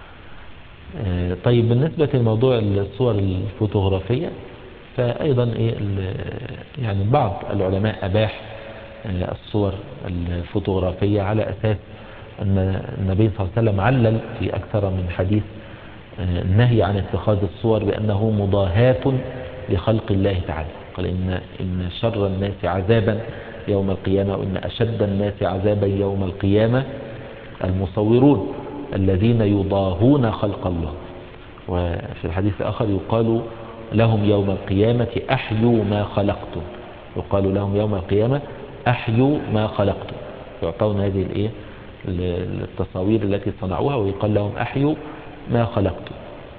طيب بالنسبة لموضوع الصور الفوتوغرافية فأيضا إيه يعني بعض العلماء أباح الصور الفوتوغرافية على أساس أن النبي صلى الله عليه وسلم علل في أكثر من حديث النهي عن اتخاذ الصور بأنه مضاهاة لخلق الله تعالى. قال إن شر الناس عذابا يوم القيامة، وإن أشد الناس عذابا يوم القيامة المصورون الذين يضاهون خلق الله. وفي الحديث الآخر يقال لهم يوم القيامة أحيوا ما خلقتم، يقال لهم يوم القيامة أحيوا ما خلقتم، يعطون هذه التصاوير التي صنعوها ويقال لهم أحيوا ما خلقتم.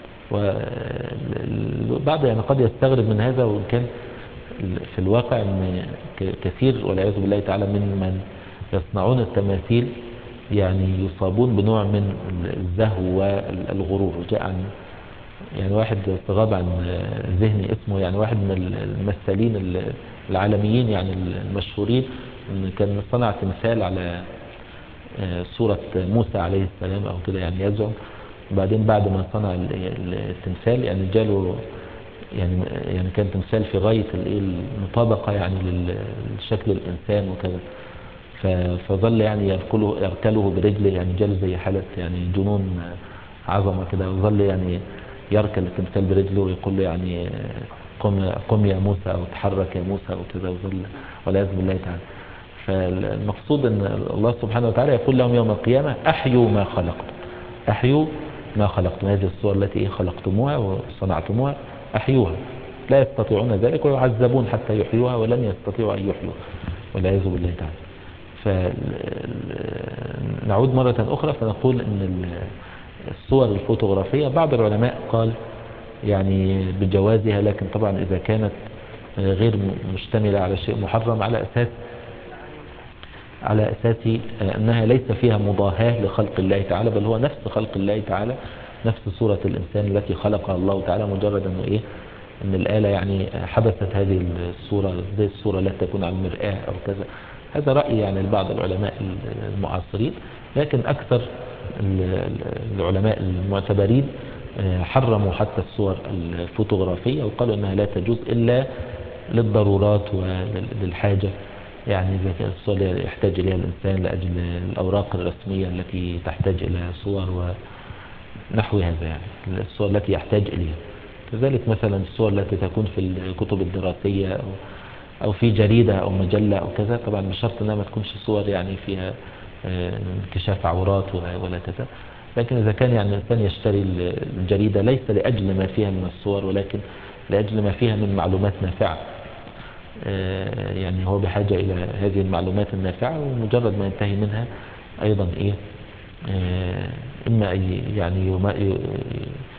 وبعض يعني قد يستغرب من هذا، وإن كان في الواقع أن كثير والعياذ بالله تعالى من يصنعون التماثيل يعني يصابون بنوع من الزهو والغرور. وجاء عن يعني واحد غاب عن ذهني اسمه، يعني واحد من الممثلين العالميين يعني المشهورين، كان صنع تمثال على صورة موسى عليه السلام أو كده يعني يزعم. وبعدين بعد ما صنع التمثال يعني جاله يعني كان تمثال في غاية المطابقة يعني لشكل الإنسان وكذا، فظل يعني يركله برجله، يعني جاله زي حالة يعني جنون عظمة كده، وظل يعني يركل التمثال برجله ويقول له يعني قم يا موسى أو تحرك يا موسى وكذا، وظل والعياذ بالله تعالى. فالمقصود أن الله سبحانه وتعالى يقول لهم يوم القيامة أحيوا ما خلقتم، أحيوا ما خلقتم، هذه الصور التي خلقتموها وصنعتموها أحيوها. لا يستطيعون ذلك ويعذبون حتى يحيوها ولن يستطيعوا أن يحيوها والعياذ بالله تعالى. فنعود مرة أخرى فنقول أن الصور الفوتوغرافية بعض العلماء قال يعني بجوازها، لكن طبعا إذا كانت غير مشتملة على شيء محرم على أساس أنها ليس فيها مضاهاة لخلق الله تعالى، بل هو نفس خلق الله تعالى، نفس صورة الإنسان التي خلقها الله تعالى، مجرد أنه إيه أن الآلة يعني حدثت هذه الصورة زي الصورة لا تكون على المرآة أو كذا. هذا رأي يعني لبعض العلماء المعاصرين، لكن أكثر العلماء المعتبرين حرموا حتى الصور الفوتوغرافية، وقالوا أنها لا تجوز إلا للضرورات وللحاجة، يعني إذا كانت الصور اللي يحتاج إليها الإنسان لأجل الأوراق الرسمية التي تحتاج إلى صور ونحو هذا، يعني الصور التي يحتاج إليها. كذلك مثلا الصور التي تكون في الكتب الدراسية أو في جريدة أو مجلة أو كذا، طبعا بشرط أنها ما تكونش صور يعني فيها انكشاف عورات ولا كذا. لكن إذا كان يعني الإنسان يشتري الجريدة ليس لأجل ما فيها من الصور، ولكن لأجل ما فيها من معلومات نافعة، يعني هو بحاجة إلى هذه المعلومات النافعة، ومجرد ما ينتهي منها أيضا إيه إما يعني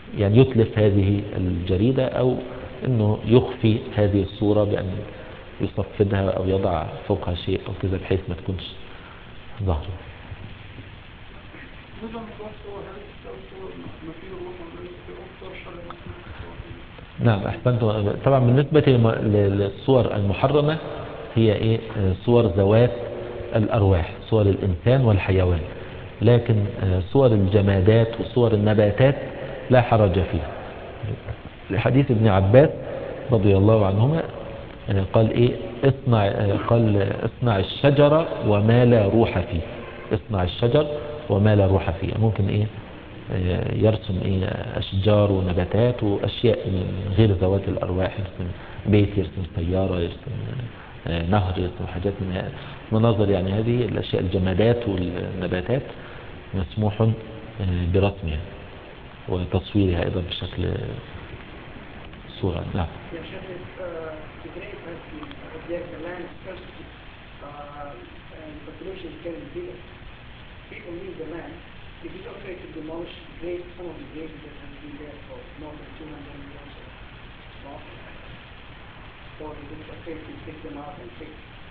يعني يتلف هذه الجريدة أو أنه يخفي هذه الصورة بأن يصفدها أو يضع فوقها شيء أو كذا بحيث ما تكونش ظاهرة. بالنسبة لموضوع الصور، هل الصور ما فيه روح ولا في صور شرعية؟ نعم أحسنت. طبعا بالنسبة للصور المحرمة هي إيه؟ صور ذوات الأرواح، صور الإنسان والحيوان. لكن صور الجمادات وصور النباتات لا حرج فيها، لحديث ابن عباس رضي الله عنهما قال إيه؟ قال اصنع الشجرة وما لا روح فيه. اصنع الشجر وما لا روح فيه. ممكن إيه؟ يرسم إيه؟ أشجار ونباتات وأشياء من غير ذوات الأرواح، يرسم بيت، يرسم سيارة، يرسم نهر، يرسم حاجات من مناظر. يعني هذه الأشياء الجمادات والنباتات مسموح برسمها وتصويرها أيضا بشكل صورة. نعم. يا شيخ, today the land is scarcity, and population is getting bigger. People need the land. It is okay to demolish some of the graves that have been there for more than 200 years or more. So it is okay to take them out and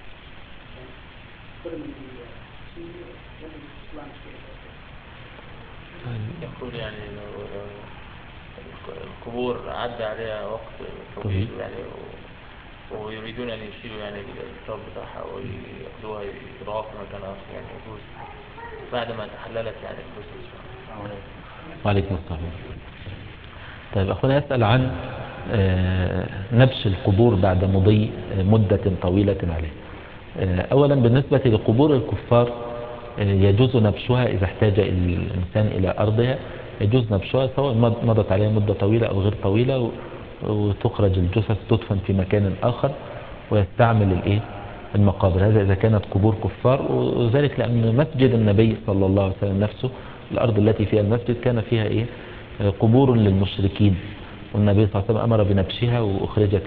put them in the sea or let them landscape. يقول يعني القبور عدى عليها وقت طويل يعني ويريدون أن يشيلوا يعني التراب بتاعها ويأخذوها يضعوها في مكان آخر، يعني يجوز بعد ما تحللت يعني الجثث. وعليكم السلام. طيب أخونا يسأل عن نبش القبور بعد مضي مدة طويلة عليه. أولا بالنسبة لقبور الكفار يجوز نبشها إذا احتاج الإنسان إلى أرضها، يجوز نبشها سواء مضت عليها مدة طويلة أو غير طويلة، وتخرج الجثث تدفن في مكان آخر ويستعمل المقابر. هذا إذا كانت قبور كفار، وذلك لأن مسجد النبي صلى الله عليه وسلم نفسه الأرض التي فيها المسجد كان فيها قبور للمشركين، والنبي صلى الله عليه وسلم أمر بنبشها وأخرجت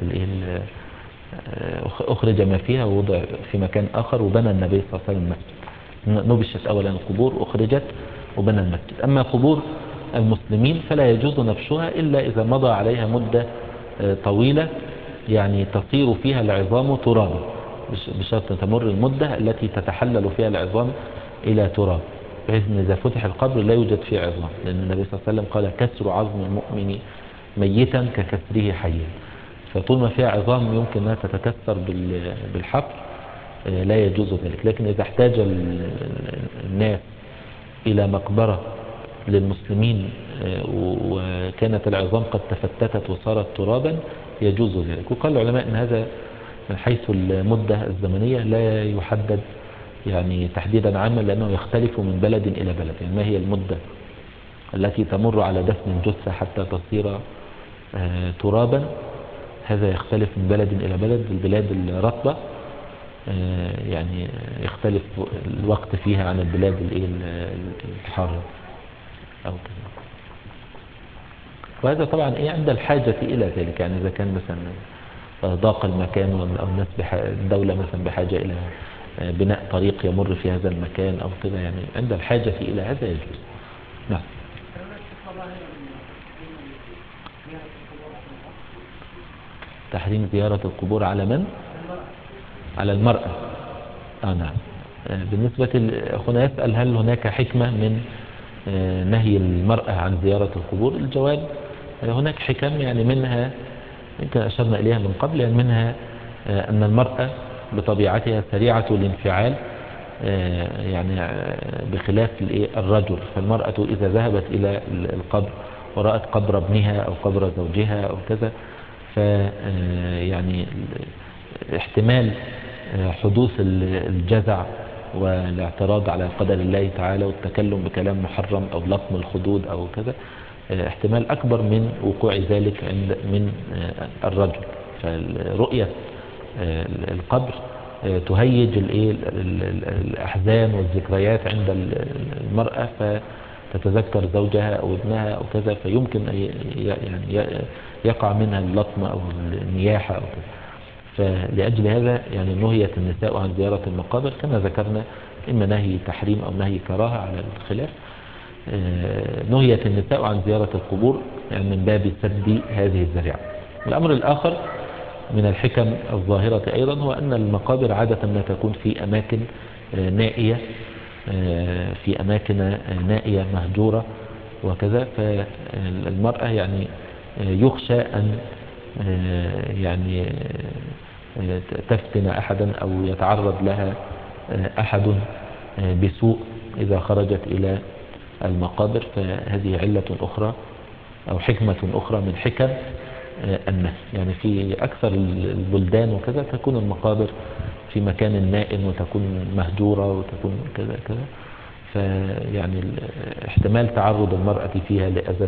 أخرج ما فيها ووضع في مكان آخر، وبنى النبي صلى الله عليه وسلم المسجد. نبشت أولا القبور أخرجت وبنى المسجد. أما قبور المسلمين فلا يجوز نبشها إلا إذا مضى عليها مدة طويلة، يعني تصير فيها العظام ترابا، بشرط تمر المدة التي تتحلل فيها العظام إلى تراب، بحيث أن إذا فتح القبر لا يوجد فيه عظام، لأن النبي صلى الله عليه وسلم قال كسر عظم المؤمن ميتا ككسره حيا. فطول ما فيها عظام يمكن أنها تتكسر بالحفر لا يجوز ذلك. لكن إذا احتاج الناس إلى مقبرة للمسلمين وكانت العظام قد تفتتت وصارت ترابا يجوز ذلك. وقال العلماء أن هذا من حيث المدة الزمنية لا يحدد يعني تحديدا عاما، لأنه يختلف من بلد إلى بلد. يعني ما هي المدة التي تمر على دفن الجثة حتى تصير ترابا، هذا يختلف من بلد إلى بلد. البلاد الرطبة يعني يختلف الوقت فيها عن البلاد الحارة أو كذا. وهذا طبعا عند الحاجة إلى ذلك. يعني إذا كان مثلا ضاق المكان أو الناس الدولة مثلا بحاجة إلى بناء طريق يمر في هذا المكان أو كذا، يعني عند الحاجة إلى هذا يجوز. نعم. تحريم زيارة القبور على من؟ على المرأة. نعم. بالنسبة أخونا يسأل هل هناك حكمة من نهي المرأة عن زيارة القبور؟ الجواب هناك حكم، يعني منها يمكن أشرنا إليها من قبل، يعني منها أن المرأة بطبيعتها سريعة الانفعال، يعني بخلاف الرجل. فالمرأة إذا ذهبت إلى القبر ورأت قبر ابنها أو قبر زوجها أو كذا، يعني احتمال حدوث الجزع والاعتراض على قدر الله تعالى والتكلم بكلام محرم أو لطم الخدود أو كذا، احتمال أكبر من وقوع ذلك من الرجل. فرؤية القبر تهيج الأحزان والذكريات عند المرأة، فتتذكر زوجها أو ابنها أو كذا، فيمكن يعني يقع منها اللطم أو النياحة أو كذا. فلأجل هذا يعني نهيت النساء عن زيارة المقابر كما ذكرنا، إما نهي تحريم أو نهي كراهة على الخلاف. نهيت النساء عن زيارة القبور يعني من باب سد هذه الذريعة. الأمر الآخر من الحكم الظاهرة أيضا هو أن المقابر عادة ما تكون في أماكن نائية، في أماكن نائية مهجورة وكذا، فالمرأة يعني يخشى أن يعني تفتن أحدا أو يتعرض لها أحد بسوء إذا خرجت إلى المقابر. فهذه علة أخرى أو حكمة أخرى من حكم النهي. يعني في أكثر البلدان وكذا تكون المقابر في مكان نائم وتكون مهجورة وتكون كذا كذا، فيعني احتمال تعرض المرأة فيها لأذى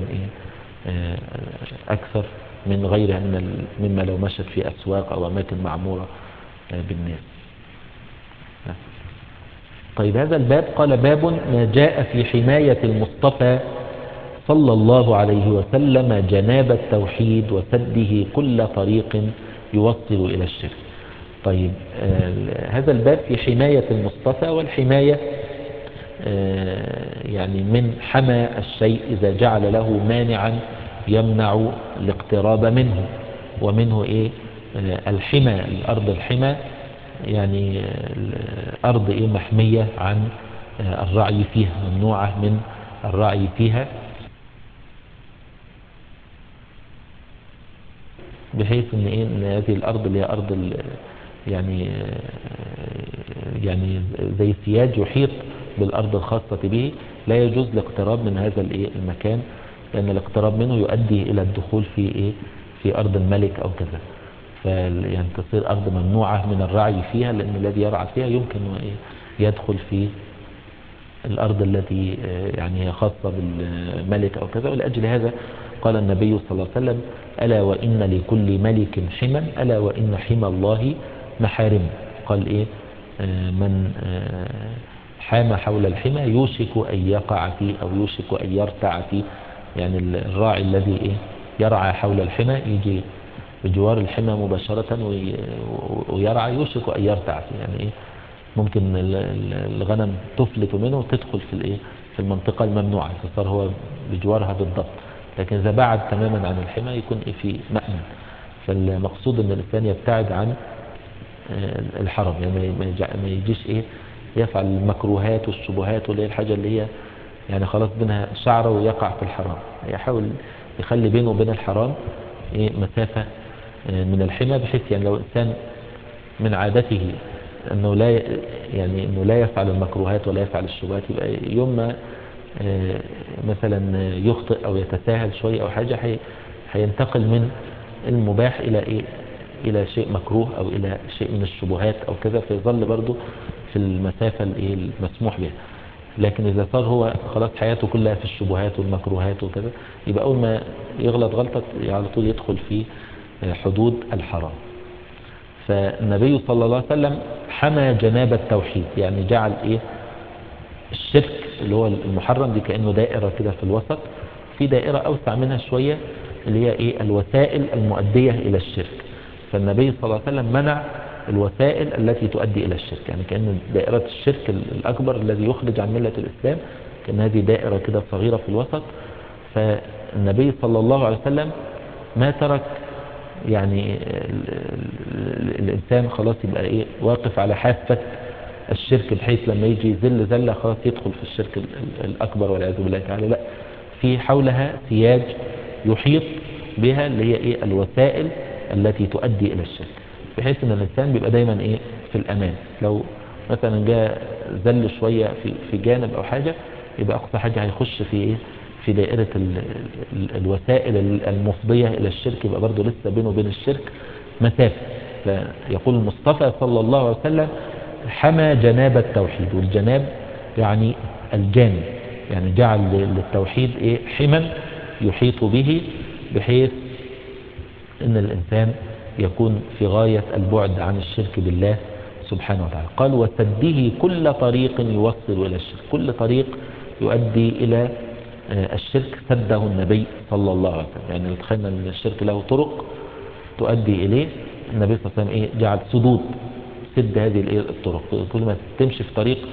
أكثر من غيرها مما لو مشت في أسواق أو أماكن معمورة بالناس. طيب هذا الباب قال باب ما جاء في حماية المصطفى صلى الله عليه وسلم جناب التوحيد وسده كل طريق يوصل إلى الشرك. طيب هذا الباب في حماية المصطفى، والحماية يعني من حمى الشيء إذا جعل له مانعا يمنع الاقتراب منه، ومنه إيه الحمى، الأرض الحمى يعني الأرض إيه محمية عن الرعي فيها، ممنوعة من الرعي فيها، بحيث ان ايه ان هذه الارض اللي هي ارض يعني يعني زي سياج يحيط بالارض الخاصة به، لا يجوز الاقتراب من هذا الايه المكان، لان الاقتراب منه يؤدي الى الدخول في ايه في ارض الملك او كذا، يعني تصير ارض ممنوعة من الرعي فيها، لان الذي يرعى فيها يمكن يدخل في الارض التي يعني هي خاصة بالملك او كذا. ولأجل هذا قال النبي صلى الله عليه وسلم ألا وإن لكل ملك حما، ألا وإن حمى الله محارم. قال إيه من حام حول الحمى يوشك أن يقع فيه أو يوشك أن يرتع فيه. يعني الراعي الذي إيه يرعى حول الحمى يجي بجوار الحمى مباشرة ويرعى يوشك أن يرتع فيه، يعني إيه ممكن الغنم تفلت منه وتدخل في الإيه في المنطقة الممنوعة، فصار هو بجوارها بالضبط. لكن إذا بعد تماما عن الحمى يكون في مأمن. فالمقصود أن الإنسان يبتعد عن الحرم، يعني ما يجيش يفعل المكروهات والشبهات واللي هي الحاجة اللي هي يعني خلاص بينها شعره ويقع في الحرام. يحاول يخلي بينه وبين الحرام مسافة من الحمى، بحيث يعني لو إنسان من عادته أنه لا يفعل المكروهات ولا يفعل الشبهات، يبقى يوم ما مثلا يخطئ أو يتساهل شوية أو حاجة هينتقل من المباح إلى شيء مكروه أو إلى شيء من الشبهات أو كذا، فيظل برضو في المسافة المسموح بها. لكن إذا صار هو خلاص حياته كلها في الشبهات والمكروهات وكذا، يبقى أول ما يغلط غلطة على طول يدخل في حدود الحرام. فالنبي صلى الله عليه وسلم حمى جناب التوحيد، يعني جعل الشرك اللي هو المحرم دي كأنه دائرة كده في الوسط، في دائرة أوسع منها شوية اللي هي الوسائل المؤدية إلى الشرك. فالنبي صلى الله عليه وسلم منع الوسائل التي تؤدي إلى الشرك، يعني كأن دائرة الشرك الأكبر الذي يخرج عن ملة الإسلام كأن هذه دائرة كده صغيرة في الوسط. فالنبي صلى الله عليه وسلم ما ترك يعني الإنسان خلاص يبقى واقف على حافة الشرك، بحيث لما يجي زلة خلاص يدخل في الشرك الأكبر والعياذ بالله تعالى. لا، في حولها سياج يحيط بها اللي هي الوسائل التي تؤدي إلى الشرك، بحيث أن الإنسان بيبقى دايما في الأمان. لو مثلا جاء زل شوية في جانب أو حاجة، يبقى أقصى حاجة هيخش في دائرة الوسائل المفضية إلى الشرك، يبقى برضه لسه بينه وبين الشرك مسافة. فيقول المصطفى صلى الله عليه وسلم حمى جناب التوحيد، والجناب يعني الجانب، يعني جعل للتوحيد حما يحيط به، بحيث ان الانسان يكون في غاية البعد عن الشرك بالله سبحانه وتعالى. قال وسده كل طريق يوصل الى الشرك، كل طريق يؤدي الى الشرك سده النبي صلى الله عليه وسلم. يعني تخيلنا ان الشرك له طرق تؤدي اليه، النبي صلى الله عليه وسلم جعل سدود، سد هذه الطرق. كل ما تمشي في طريق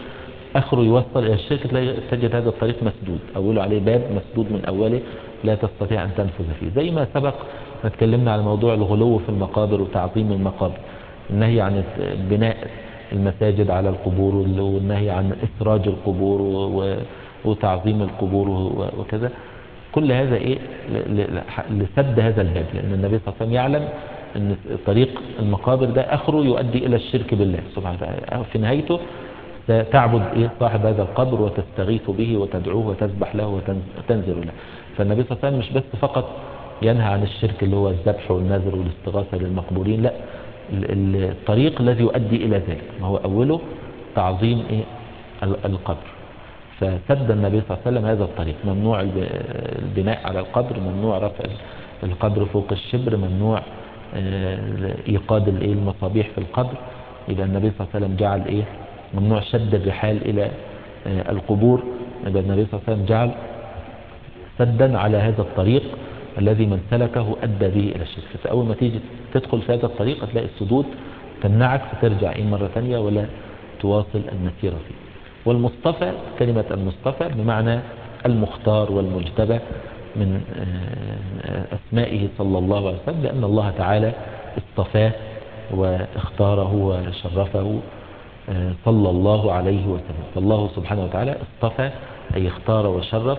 اخره يوصل الى الشرك تجد هذا الطريق مسدود، اوله عليه باب مسدود من اوله لا تستطيع ان تنفذ فيه. زي ما سبق اتكلمنا على موضوع الغلو في المقابر وتعظيم المقابر، النهي عن بناء المساجد على القبور، والنهي عن إسراج القبور وتعظيم القبور وكذا. كل هذا إيه لسد هذا الباب، لأن النبي صلى الله عليه وسلم يعلم أن طريق المقابر ده آخره يؤدي إلى الشرك بالله سبحانه وتعالى، في نهايته تعبد إيه صاحب هذا القبر وتستغيث به وتدعوه وتسبح له وتنذر له. فالنبي صلى الله عليه وسلم مش بس فقط ينهى عن الشرك اللي هو الذبح والنذر والاستغاثة للمقبورين، لا، الطريق الذي يؤدي إلى ذلك ما هو أوله تعظيم إيه القبر. فسد النبي صلى الله عليه وسلم هذا الطريق، ممنوع البناء على القبر، ممنوع رفع القبر فوق الشبر، ممنوع إيقاد المصابيح في القبر. إذا النبي صلى الله عليه وسلم جعل إيه ممنوع شد الرحال إلى القبور. إذا النبي صلى الله عليه وسلم جعل سدا على هذا الطريق الذي من سلكه أدى به إلى الشرك. فأول ما تيجي تدخل في هذا الطريق هتلاقي السدود تمنعك فترجع مرة ثانية ولا تواصل المسيرة فيه. والمصطفى، كلمة المصطفى بمعنى المختار والمجتبى من أسمائه صلى الله عليه وسلم، لأن الله تعالى اصطفاه واختاره وشرفه صلى الله عليه وسلم. فالله سبحانه وتعالى اصطفى أي اختار وشرف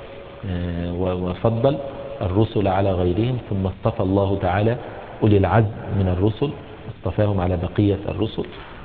وفضل الرسل على غيرهم، ثم اصطفى الله تعالى أولي العزم من الرسل، اصطفاهم على بقية الرسل،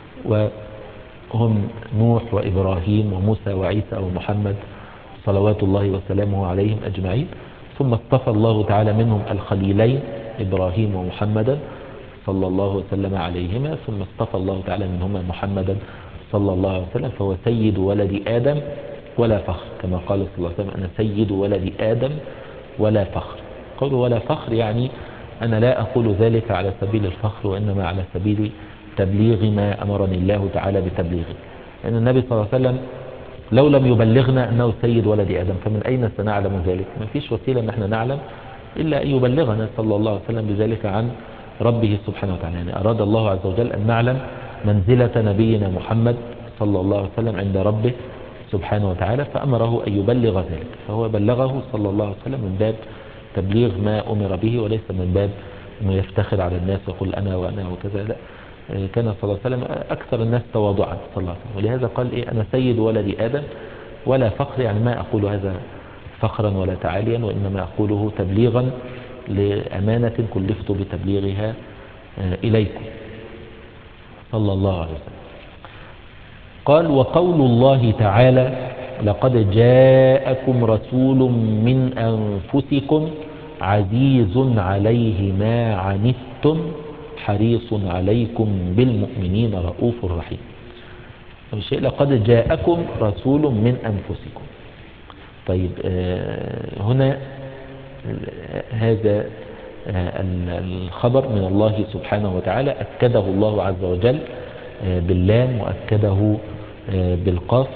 وهم نوح وإبراهيم وموسى وعيسى ومحمد صلوات الله وسلامه عليهم أجمعين. ثم اصطفى الله تعالى منهم الخليلين إبراهيم ومحمدا صلى الله وسلم عليهما، ثم اصطفى الله تعالى منهما محمدا صلى الله عليه وسلم، فهو سيد ولد آدم ولا فخر، كما قال صلى الله عليه وسلم أنا سيد ولد آدم ولا فخر. قوله ولا فخر يعني أنا لا أقول ذلك على سبيل الفخر، وإنما على سبيل تبليغ ما أمرني الله تعالى بتبليغه. لأن النبي صلى الله عليه وسلم لو لم يبلغنا أنه سيد ولد آدم فمن أين سنعلم ذلك؟ ما فيش وسيلة أن احنا نعلم إلا أن يبلغنا صلى الله عليه وسلم بذلك عن ربه سبحانه وتعالى. يعني أراد الله عز وجل أن نعلم منزلة نبينا محمد صلى الله عليه وسلم عند ربه سبحانه وتعالى، فأمره أن يبلغ ذلك، فهو بلغه صلى الله عليه وسلم من باب تبليغ ما أمر به، وليس من باب أنه يفتخر على الناس ويقول أنا وأنا وكذا، لا. كان صلى الله عليه وسلم أكثر الناس تواضعا صلى الله عليه وسلم، ولهذا قال إيه أنا سيد ولد آدم ولا فخر، يعني ما أقول هذا فخرا ولا تعاليا، وإنما أقوله تبليغا لأمانة كلفت بتبليغها إليكم صلى الله عليه وسلم. قال وقول الله تعالى لقد جاءكم رسول من أنفسكم عزيز عليه ما عنتم حريص عليكم بالمؤمنين رؤوف رحيم. الشيء لقد جاءكم رسول من أنفسكم. طيب هنا هذا الخبر من الله سبحانه وتعالى أكده الله عز وجل باللام وأكده بالقاف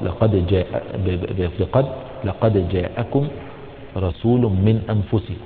لقد جاءكم رسول من أنفسكم.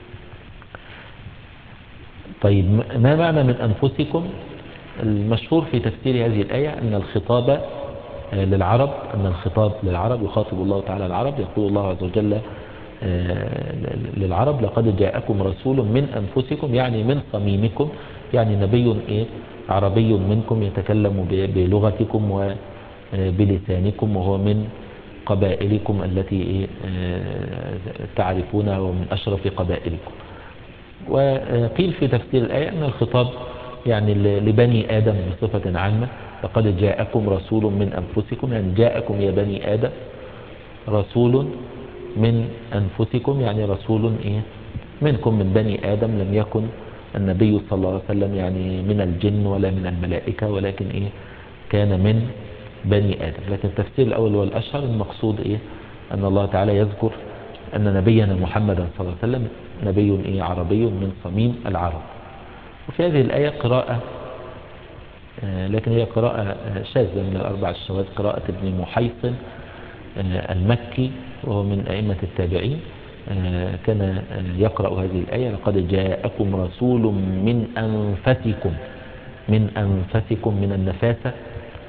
طيب ما معنى من أنفسكم؟ المشهور في تفسير هذه الآية أن الخطاب للعرب، أن الخطاب للعرب يخاطب الله تعالى العرب، يقول الله عز وجل للعرب لقد جاءكم رسول من أنفسكم، يعني من صميمكم، يعني نبي عربي منكم يتكلم بلغتكم وبلسانكم، وهو من قبائلكم التي تعرفونها ومن أشرف قبائلكم. وقيل في تفسير الآية أن الخطاب يعني لبني آدم بصفة عامة، لقد جاءكم رسول من أنفسكم، يعني جاءكم يا بني آدم رسول من أنفسكم، يعني رسول منكم من بني آدم، لم يكن النبي صلى الله عليه وسلم يعني من الجن ولا من الملائكة، ولكن كان من بني آدم. لكن التفسير الأول والأشهر المقصود أن الله تعالى يذكر أن نبينا محمد صلى الله عليه وسلم نبي عربي من صميم العرب. وفي هذه الآية قراءة، لكن هي قراءة شاذة من الأربع الشواذ، قراءة ابن محيصن المكي وهو من أئمة التابعين، كان يقرأ هذه الآية لقد جاءكم رسول من أنفسكم، من أنفسكم من النفاسة،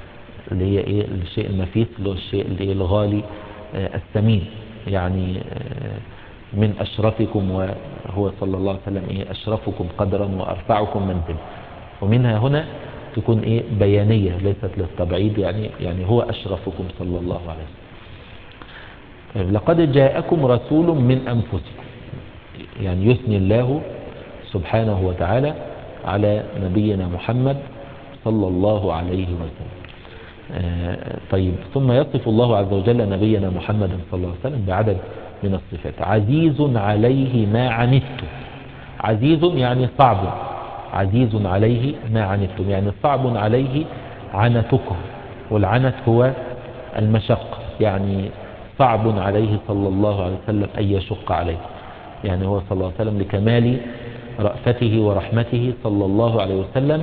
اللي هي ايه الشيء النفيس، اللي هو الشيء اللي ايه الغالي الثمين، يعني من أشرفكم، وهو صلى الله عليه وسلم ايه أشرفكم قدرا وأرفعكم منزلا. ومنها هنا تكون ايه بيانية ليست للتبعيد، يعني هو أشرفكم صلى الله عليه وسلم. لقد جاءكم رسول من أنفسكم، يعني يثني الله سبحانه وتعالى على نبينا محمد صلى الله عليه وسلم. طيب، ثم يصف الله عز وجل نبينا محمد صلى الله عليه وسلم بعدد من الصفات. عزيز عليه ما عنتم، عزيز يعني صعب، عزيز عليه ما عنتم يعني صعب عليه عنتكم، والعنت هو المشقة، يعني صعب عليه صلى الله عليه وسلم أن يشق عليه، يعني هو صلى الله عليه وسلم لكمال رأفته ورحمته صلى الله عليه وسلم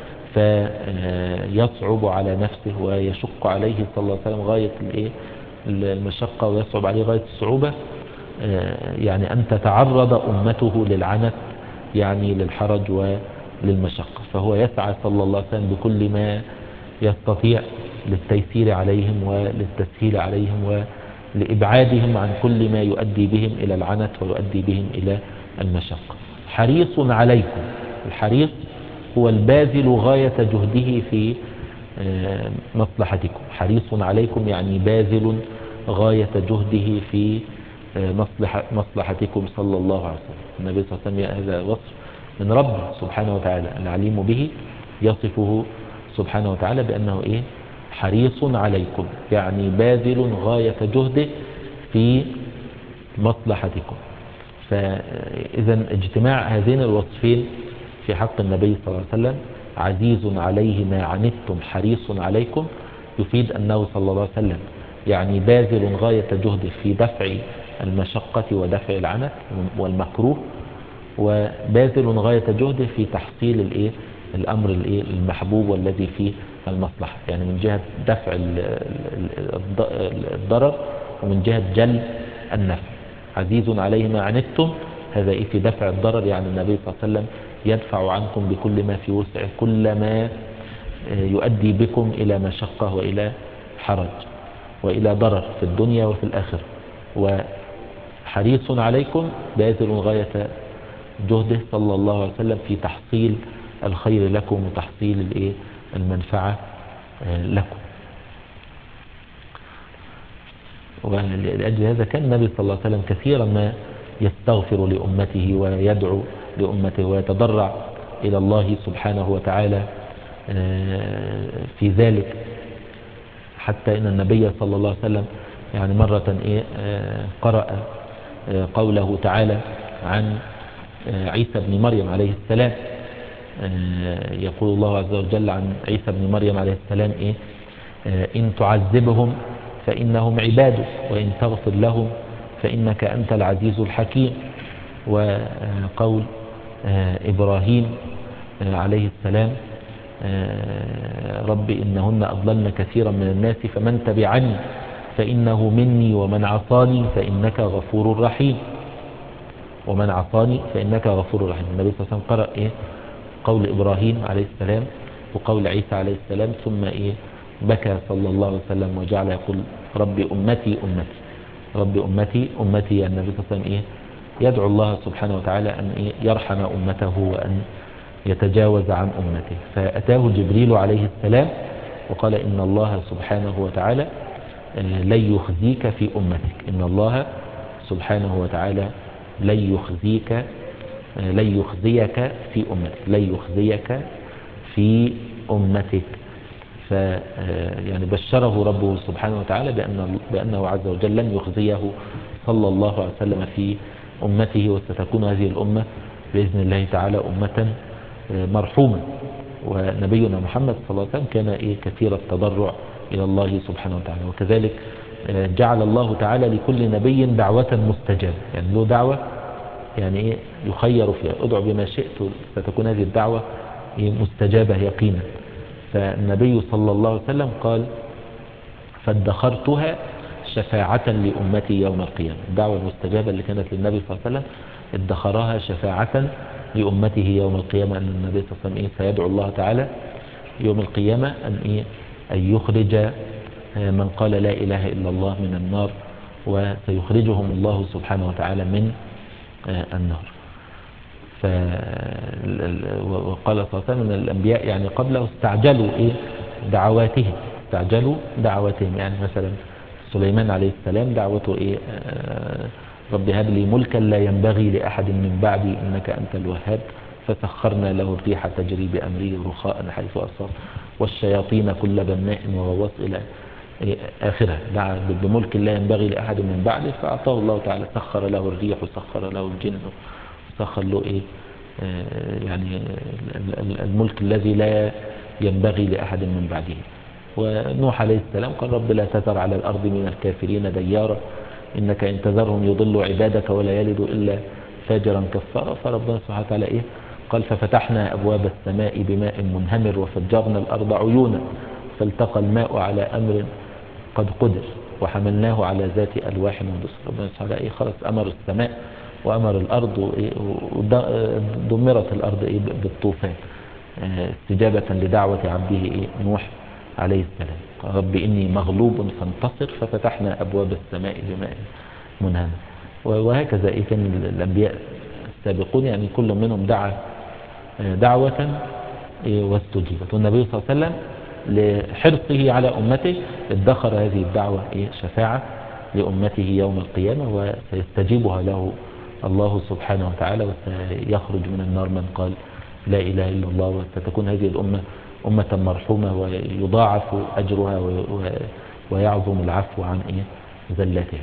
فيصعب على نفسه ويشق عليه صلى الله عليه وسلم غاية المشقة، ويصعب عليه غاية الصعوبة، يعني أن تتعرض أمته للعنت، يعني للحرج وللمشقة. فهو يسعى صلى الله عليه وسلم بكل ما يستطيع للتيسير عليهم وللتسهيل عليهم ولإبعادهم عن كل ما يؤدي بهم إلى العنت ويؤدي بهم إلى المشقة. حريص عليكم، الحريص هو الباذل غاية جهده في مصلحتكم، حريص عليكم يعني باذل غاية جهده في مصلحتكم صلى الله عليه وسلم. النبي صلى الله عليه وسلم هذا وصف من رب سبحانه وتعالى العليم به، يصفه سبحانه وتعالى بأنه إيه حريص عليكم، يعني باذل غاية جهده في مصلحتكم. فإذا اجتماع هذين الوصفين في حق النبي صلى الله عليه وسلم، عزيز عليه ما عنتم حريص عليكم، يفيد أنه صلى الله عليه وسلم يعني باذل غاية جهده في دفع المشقة ودفع العنت والمكروه، وباذل غاية جهده في تحصيل الأمر المحبوب والذي فيه المصلحة، يعني من جهة دفع الضرر ومن جهة جلب النفع. عزيز عليه ما عنتم، هذا في دفع الضرر، يعني النبي صلى الله عليه وسلم يدفع عنكم بكل ما في وسعه كل ما يؤدي بكم إلى مشقة وإلى حرج وإلى ضرر في الدنيا وفي الآخرة. وحريص عليكم باذل غاية جهده صلى الله عليه وسلم في تحصيل الخير لكم وتحصيل المنفعة لكم. ولأجل هذا كان النبي صلى الله عليه وسلم كثيرا ما يستغفر لأمته ويدعو لأمته ويتضرع إلى الله سبحانه وتعالى في ذلك، حتى إن النبي صلى الله عليه وسلم يعني مرة قرأ قوله تعالى عن عيسى بن مريم عليه السلام. يقول الله عز وجل عن عيسى بن مريم عليه السلام إن تعذبهم فإنهم عبادك وإن تغفر لهم فإنك أنت العزيز الحكيم. وقول إبراهيم عليه السلام رب إنهن أضللن كثيرا من الناس فمن تبعني فإنه مني ومن عصاني فإنك غفور رحيم. ومن عصاني فإنك غفور رحيم. النبي صلى الله عليه وسلم قرأ قول إبراهيم عليه السلام وقول عيسى عليه السلام، ثم بكى صلى الله عليه وسلم وجعل يقول رب أمتي أمتي، رب أمتي أمتي. النبي صلى الله عليه وسلم يدعو الله سبحانه وتعالى أن يرحم أمته وأن يتجاوز عن أمته. فأتاه جبريل عليه السلام وقال إن الله سبحانه وتعالى لن يخزيك في أمتك، إن الله سبحانه وتعالى لن يخزيك في أمتك، لن يخزيك في أمتك. يعني بشره ربه سبحانه وتعالى بأنه عز وجل لن يخزيه صلى الله عليه وسلم في أمته، وستكون هذه الأمة بإذن الله تعالى أمة مرحومة. ونبينا محمد صلى الله عليه وسلم كان كثير التضرع إلى الله سبحانه وتعالى. وكذلك جعل الله تعالى لكل نبي دعوة مستجابة، يعني له دعوة يعني يخير فيها، ادعو بما شئت ستكون هذه الدعوة مستجابة يقينا. فالنبي صلى الله عليه وسلم قال فادخرتها شفاعة لأمتي يوم القيامة. الدعوة المستجابة اللي كانت للنبي صلى الله عليه وسلم ادخرها شفاعة لأمته يوم القيامة، أن النبي صلى الله عليه وسلم سيدعو الله تعالى يوم القيامة أن أن يخرج من قال لا إله إلا الله من النار، وسيخرجهم الله سبحانه وتعالى من النار. وقال صلى الله عليه وسلم أن الأنبياء يعني قبله استعجلوا دعواتهم. يعني مثلا سليمان عليه السلام دعوته رب هب لي ملكا لا ينبغي لأحد من بعدي إنك أنت الوهاب، فسخرنا له الريح تجري بأمره رخاء حيث أصاب والشياطين كل بناء وغواص إلى آخرها. دعا بملك لا ينبغي لأحد من بعده، فأعطاه الله تعالى، سخر له الريح وسخر له الجن وسخر له يعني الملك الذي لا ينبغي لأحد من بعده. ونوح عليه السلام قال رب لا تذر على الأرض من الكافرين ديارا إنك إن تذرهم يضلوا عبادك ولا يلدوا إلا فاجرا كفارا. فربنا سبحانه وتعالى قال ففتحنا أبواب السماء بماء منهمر وفجرنا الأرض عيونا فالتقى الماء على أمر قد قدر وحملناه على ذات ألواح ودسر. ربنا سبحانه وتعالى خلاص أمر السماء وأمر الأرض ودمرت الأرض بالطوفان استجابة لدعوة عبده نوح عليه السلام. قال رب إني مغلوب فانتصر ففتحنا أبواب السماء بماء منهمر. وهكذا كان الأنبياء السابقون يعني كل منهم دعا دعوة واستجيبت. والنبي صلى الله عليه وسلم لحرصه على أمته ادخر هذه الدعوة شفاعة لأمته يوم القيامة، وسيستجيبها له الله سبحانه وتعالى، وسيخرج من النار من قال لا إله إلا الله، وستكون هذه الأمة أمة مرحومة ويضاعف أجرها ويعظم العفو عن زلاتها.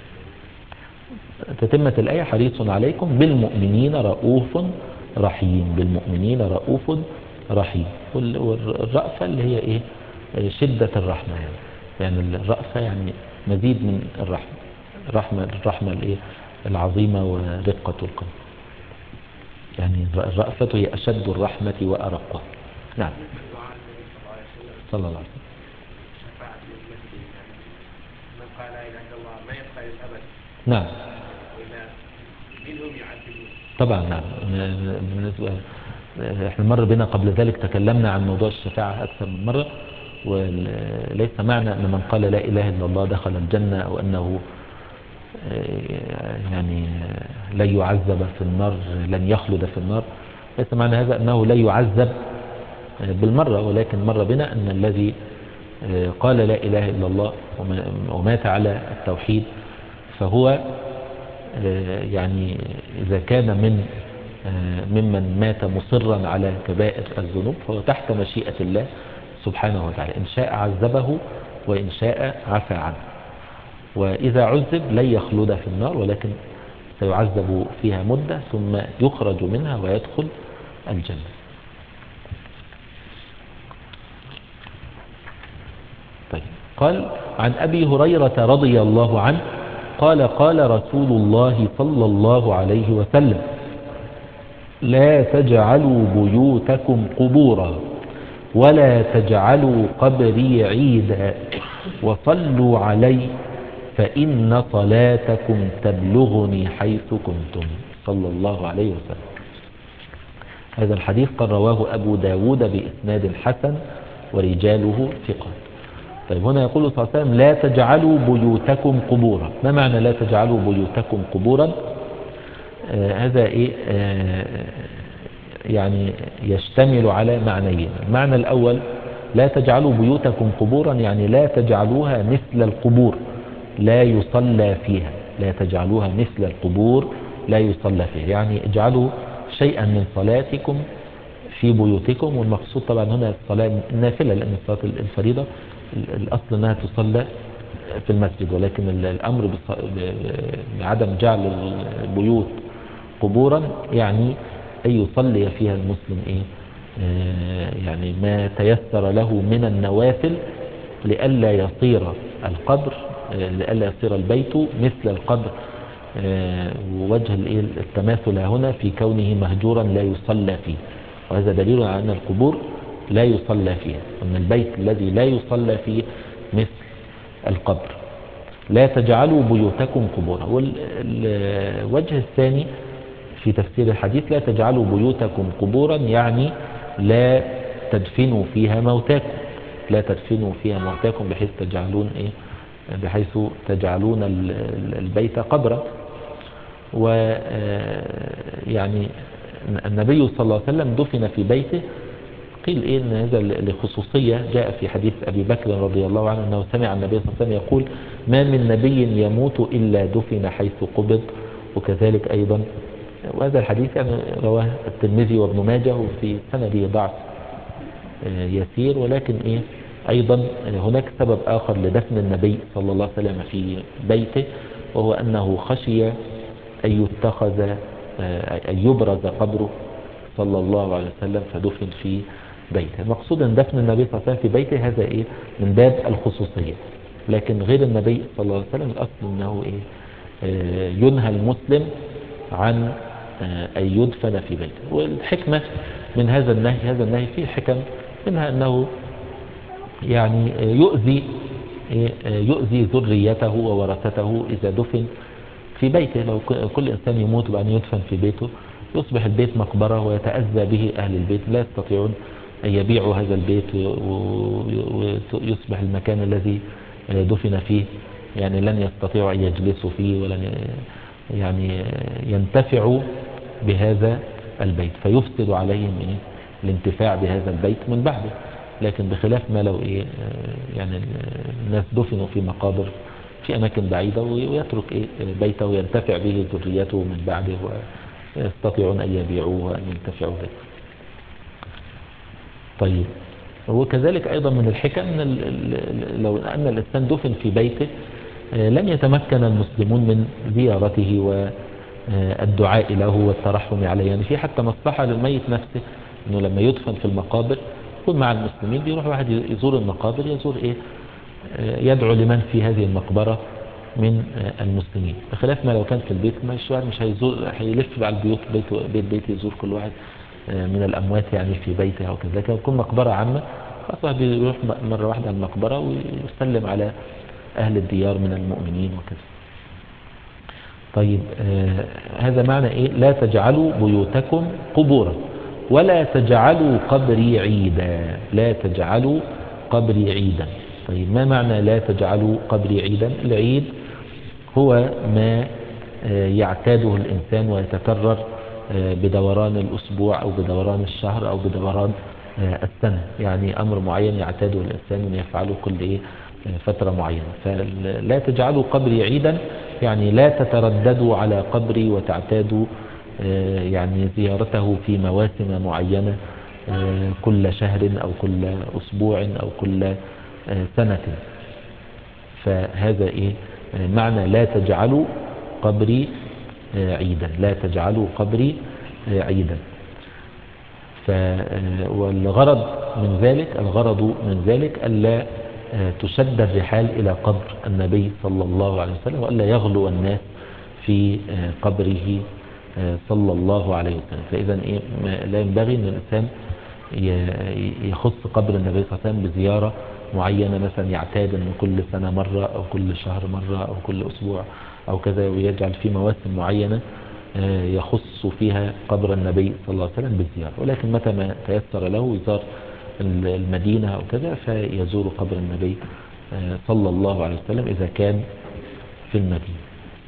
تتمة الآية حريص عليكم بالمؤمنين رؤوف رحيم. بالمؤمنين رؤوف رحيم. والرأفة اللي هي شدة الرحمة، يعني الرأفة يعني مزيد من الرحمة الرحمة العظيمة ورقة القلب. يعني الرأفة هي أشد الرحمة وأرقها. نعم. صلى الله عليه وسلم. من قال لا اله الا الله ما يبقى للابد. نعم. منهم يعذبون. طبعا نعم. بالنسبة احنا مر بنا قبل ذلك تكلمنا عن موضوع الشفاعة أكثر من مرة، وليس معنى أن من قال لا إله إلا الله دخل الجنة أو أنه يعني لن يعذب في النار، لن يخلد في النار. ليس معنى هذا أنه لا يعذب بالمرة، ولكن مر بنا أن الذي قال لا إله إلا الله ومات على التوحيد فهو يعني إذا كان ممن مات مصرا على كبائر الذنوب فهو تحت مشيئة الله سبحانه وتعالى، إن شاء عذبه وإن شاء عفى عنه. وإذا عذب لن يخلد في النار، ولكن سيعذب فيها مدة ثم يخرج منها ويدخل الجنة. طيب. قال عن أبي هريرة رضي الله عنه قال قال رسول الله صلى الله عليه وسلم لا تجعلوا بيوتكم قبورا ولا تجعلوا قبري عيدا وصلوا علي فإن صلاتكم تبلغني حيث كنتم. صلى الله عليه وسلم. هذا الحديث قد رواه أبو داود بإسناد حسن ورجاله ثقات. طيب هنا يقول صلى الله عليه وسلم لا تجعلوا بيوتكم قبورا. ما معنى لا تجعلوا بيوتكم قبورا؟ هذا يعني يشتمل على معنيين. المعنى الأول لا تجعلوا بيوتكم قبورا يعني لا تجعلوها مثل القبور لا يصلى فيها. لا تجعلوها مثل القبور لا يصلى فيها، يعني اجعلوا شيئا من صلاتكم في بيوتكم. والمقصود طبعا هنا الصلاة النافلة، لأن الصلاة الفريضة الأصل أنها تصلى في المسجد، ولكن الأمر بعدم جعل البيوت قبورا يعني أن يصلي فيها المسلم يعني ما تيسر له من النوافل لئلا يصير القبر لئلا يصير البيت مثل القبر. ووجه التماثل هنا في كونه مهجورا لا يصلى فيه، وهذا دليل على أن القبور لا يصلى فيها، أن البيت الذي لا يصلى فيه مثل القبر. لا تجعلوا بيوتكم قبورا. والوجه الثاني في تفسير الحديث لا تجعلوا بيوتكم قبورا يعني لا تدفنوا فيها موتاكم، لا تدفنوا فيها موتاكم بحيث تجعلون إيه، بحيث تجعلون البيت قبرا. ويعني النبي صلى الله عليه وسلم دفن في بيته، قيل إيه إن هذا لخصوصية. جاء في حديث أبي بكر رضي الله عنه أنه سمع النبي صلى الله عليه وسلم يقول ما من نبي يموت إلا دفن حيث قبض، وكذلك أيضا. وهذا الحديث يعني رواه الترمذي وابن ماجه وفي سنده ضعف يسير، ولكن إيه أيضا هناك سبب آخر لدفن النبي صلى الله عليه وسلم في بيته، وهو أنه خشي أن يتخذ أن يبرز قبره صلى الله عليه وسلم فدفن في بيته. المقصود أن دفن النبي صلى الله عليه وسلم في بيته هذا إيه من باب الخصوصية، لكن غير النبي صلى الله عليه وسلم الأصل أنه إيه ينهى المسلم عن أن يدفن في بيته. والحكمة من هذا النهي، هذا النهي فيه حكم، منها أنه يعني يؤذي ذريته وورثته إذا دفن في بيته. لو كل إنسان يموت وبعدين يدفن في بيته يصبح البيت مقبرة ويتأذى به أهل البيت، لا يستطيعون أن يبيعوا هذا البيت ويصبح المكان الذي دفن فيه يعني لن يستطيعوا أن يجلسوا فيه ولن يعني ينتفعوا بهذا البيت، فيفسد عليهم الانتفاع بهذا البيت من بعده. لكن بخلاف ما لو يعني الناس دفنوا في مقابر في أماكن بعيدة ويترك بيته وينتفع به ذريته من بعده ويستطيعون أن يبيعوه وأن ينتفعوا به. طيب، وكذلك أيضا من الحكم لو أن الإنسان دفن في بيته لم يتمكن المسلمون من زيارته والدعاء له والترحم عليه. يعني في حتى مصلحة للميت نفسه أنه لما يدفن في المقابر يكون مع المسلمين، بيروح واحد يزور المقابر، يزور يدعو لمن في هذه المقبرة من المسلمين، بخلاف ما لو كان في البيت مش هيزور، هيلف على البيوت بيت يزور كل واحد من الأموات يعني في بيته أو كذا. لكن يكون مقبرة عامة خلاص واحد بيروح مرة واحدة على المقبرة ويسلم على أهل الديار من المؤمنين وكذا. طيب، هذا معنى إيه؟ لا تجعلوا بيوتكم قبورا ولا تجعلوا قبري عيدا. لا تجعلوا قبري عيدا. طيب، ما معنى لا تجعلوا قبري عيدا؟ العيد هو ما يعتاده الإنسان ويتكرر بدوران الأسبوع أو بدوران الشهر أو بدوران السنة، يعني أمر معين يعتاده الإنسان أن يفعله كل فترة معينة. فلا تجعلوا قبري عيدا يعني لا تترددوا على قبري وتعتادوا يعني زيارته في مواسم معينة كل شهر أو كل أسبوع أو كل سنة. فهذا معنى لا تجعلوا قبري عيدا. لا تجعلوا قبري عيدا. والغرض من ذلك، الغرض من ذلك ألا تشد الرحال إلى قبر النبي صلى الله عليه وسلم، وألا يغلو الناس في قبره صلى الله عليه وسلم. فإذا لا ينبغي أن الإنسان يخص قبر النبي صلى الله عليه وسلم بزيارة معينة، مثلا يعتاد أن كل سنة مرة أو كل شهر مرة أو كل أسبوع أو كذا، ويجعل في مواسم معينة يخص فيها قبر النبي صلى الله عليه وسلم بالزيارة. ولكن متى ما تيسر له يزار المدينة أو كذا فيزور قبر النبي صلى الله عليه وسلم إذا كان في المدينة.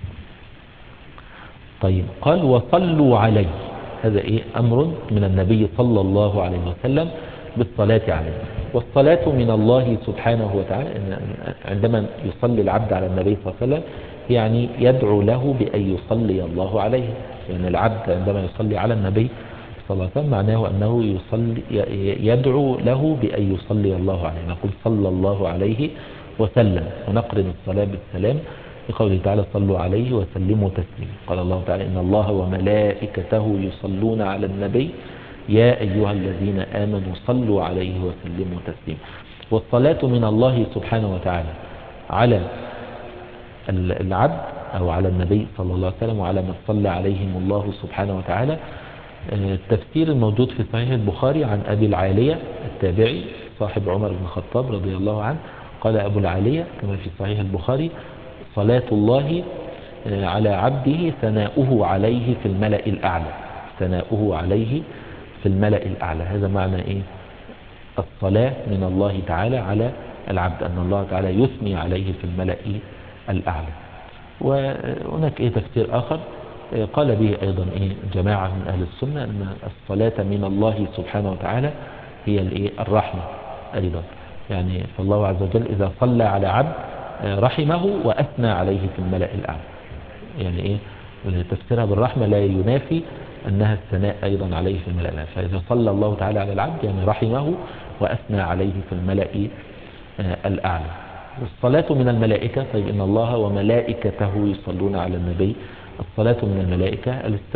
طيب، قال وصلوا عليه. هذا أمر من النبي صلى الله عليه وسلم بالصلاة عليه. والصلاة من الله سبحانه وتعالى. عندما يصلي العبد على النبي صلى الله عليه وسلم يعني يدعو له بأن يصلي الله عليه. يعني العبد عندما يصلي على النبي صلى الله عليه وسلم معناه أنه يدعو له بأن يصلي الله عليه. نقول صلى الله عليه وسلم، ونقرن الصلاة بالسلام بقوله تعالى صلوا عليه وسلموا تسليما. قال الله تعالى إن الله وملائكته يصلون على النبي يا أيها الذين آمنوا صلوا عليه وسلموا تسليما. والصلاة من الله سبحانه وتعالى على العبد أو على النبي صلى الله عليه وسلم وعلى من صلى عليهم الله سبحانه وتعالى. التفسير الموجود في صحيح البخاري عن أبي العالية التابعي صاحب عمر بن الخطاب رضي الله عنه، قال أبو العالية كما في صحيح البخاري صلاة الله على عبده ثناؤه عليه في الملأ الأعلى. ثناؤه عليه في الملأ الأعلى. هذا معنى الصلاة من الله تعالى على العبد، أن الله تعالى يثني عليه في الملأ الأعلى. وهناك تفسير آخر قال به أيضا جماعة من أهل السنة، أن الصلاة من الله سبحانه وتعالى هي الرحمة أيضا. يعني فالله عز وجل إذا صلى على عبد رحمه وأثنى عليه في الملأ الأعلى. يعني تفسيرها بالرحمة لا ينافي أنها الثناء أيضا عليه في الملأ الأعلى. فإذا صلى الله تعالى على العبد يعني رحمه وأثنى عليه في الملأ الأعلى. الصلاة من الملائكة، طيب إن الله وملائكته يصلون على النبي. الصلاة من الملائكة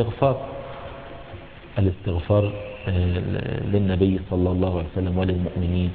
الاستغفار للنبي صلى الله عليه وسلم وللمؤمنين.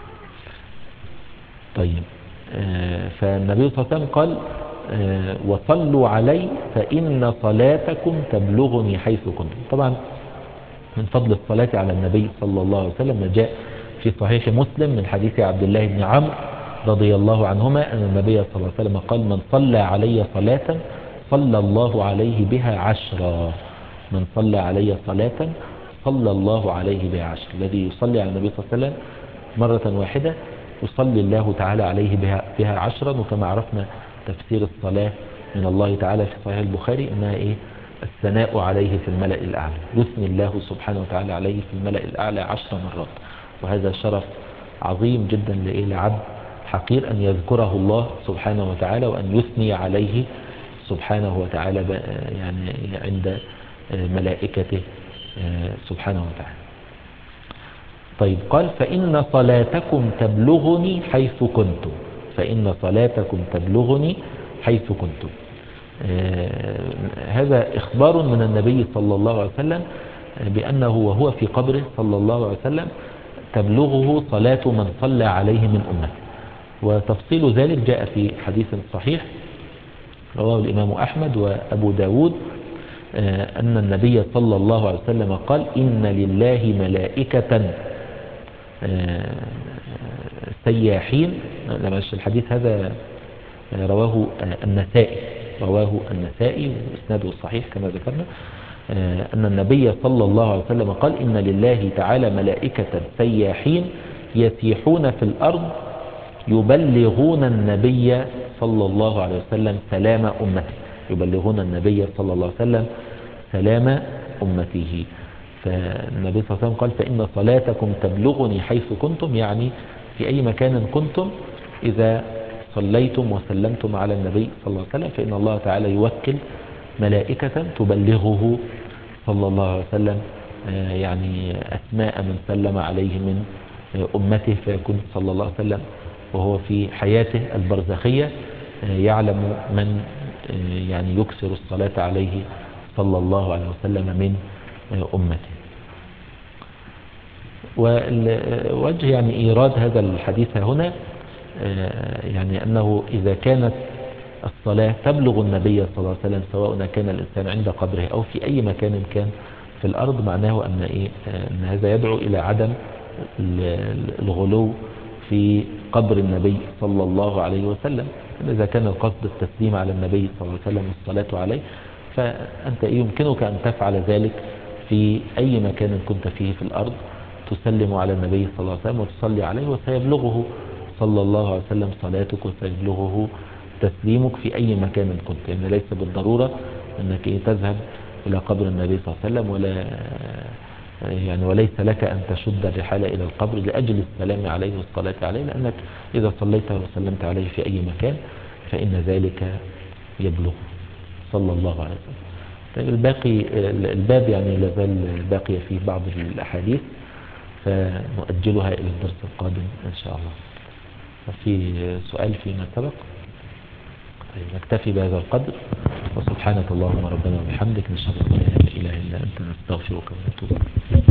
طيب فالنبي صلى الله عليه وسلم قال وصلوا علي فإن صلاتكم تبلغني حيث كنتم. طبعا من فضل الصلاة على النبي صلى الله عليه وسلم ما جاء في صحيح مسلم من حديث عبد الله بن عمرو رضي الله عنهما أن النبي صلى الله عليه وسلم قال من صلى علي صلاة صلى الله عليه بها 10. من صلى علي صلاة صلى الله عليه بها 10. الذي يصلي على النبي صلى الله عليه وسلم مرة واحدة يصلي الله تعالى عليه بها 10. وكما عرفنا تفسير الصلاة من الله تعالى في صحيح البخاري أنها الثناء عليه في الملأ الأعلى. يثني الله سبحانه وتعالى عليه في الملأ الأعلى 10 مرات. وهذا شرف عظيم جدا لعبد حقير أن يذكره الله سبحانه وتعالى وأن يثني عليه سبحانه وتعالى يعني عند ملائكته سبحانه وتعالى. طيب قال فإن صلاتكم تبلغني حيث كنتم. فإن صلاتكم تبلغني حيث كنتم. هذا إخبار من النبي صلى الله عليه وسلم بأنه وهو في قبره صلى الله عليه وسلم تبلغه صلاة من صلى عليه من أمته. وتفصيل ذلك جاء في حديث صحيح رواه الإمام أحمد وأبو داود أن النبي صلى الله عليه وسلم قال إن لله ملائكة سياحين. الحديث هذا رواه النسائي وإسناده الصحيح كما ذكرنا أن النبي صلى الله عليه وسلم قال إن لله تعالى ملائكة سياحين يسيحون في الأرض يبلغون النبي صلى الله عليه وسلم سلام أمته. يبلغون النبي صلى الله عليه وسلم سلام أمته. فالنبي صلى الله عليه وسلم قال فإن صلاتكم تبلغني حيث كنتم، يعني في أي مكان كنتم إذا صليتم وسلمتم على النبي صلى الله عليه وسلم فإن الله تعالى يوكل ملائكة تبلغه صلى الله عليه وسلم يعني أسماء من سلم عليه من أمته. فيكون صلى الله عليه وسلم وهو في حياته البرزخية يعلم من يعني يكثر الصلاة عليه صلى الله عليه وسلم من أمته. ووجه يعني إيراد هذا الحديث هنا يعني أنه إذا كانت الصلاة تبلغ النبي صلى الله عليه وسلم سواء كان الإنسان عند قبره أو في أي مكان كان في الأرض معناه أن هذا يدعو إلى عدم الغلو في قبر النبي صلى الله عليه وسلم. إذا كان القصد التسليم على النبي صلى الله عليه وسلم والصلاة عليه فأنت يمكنك أن تفعل ذلك في أي مكان كنت فيه في الأرض تسلم على النبي صلى الله عليه وسلم وتصلي عليه وسيبلغه صلى الله عليه وسلم صلاتك وسيبلغه تسليمك في أي مكان كنت. يعني ليس بالضرورة أنك تذهب إلى قبر النبي صلى الله عليه وسلم وليس لك أن تشد الرحالة إلى القبر لأجل السلام عليه والصلاة عليه، لأنك إذا صليت وسلمت عليه في أي مكان فإن ذلك يبلغ صلى الله عليه وسلم. الباب يعني لازال باقي فيه بعض الأحاديث فنؤجلها إلى الدرس القادم إن شاء الله. في سؤال فيما سبق؟ طيب نكتفي بهذا القدر وسبحانك اللهم ربنا وبحمدك نشهد أن لا إله إلا أنت نستغفرك ونتوب إليك.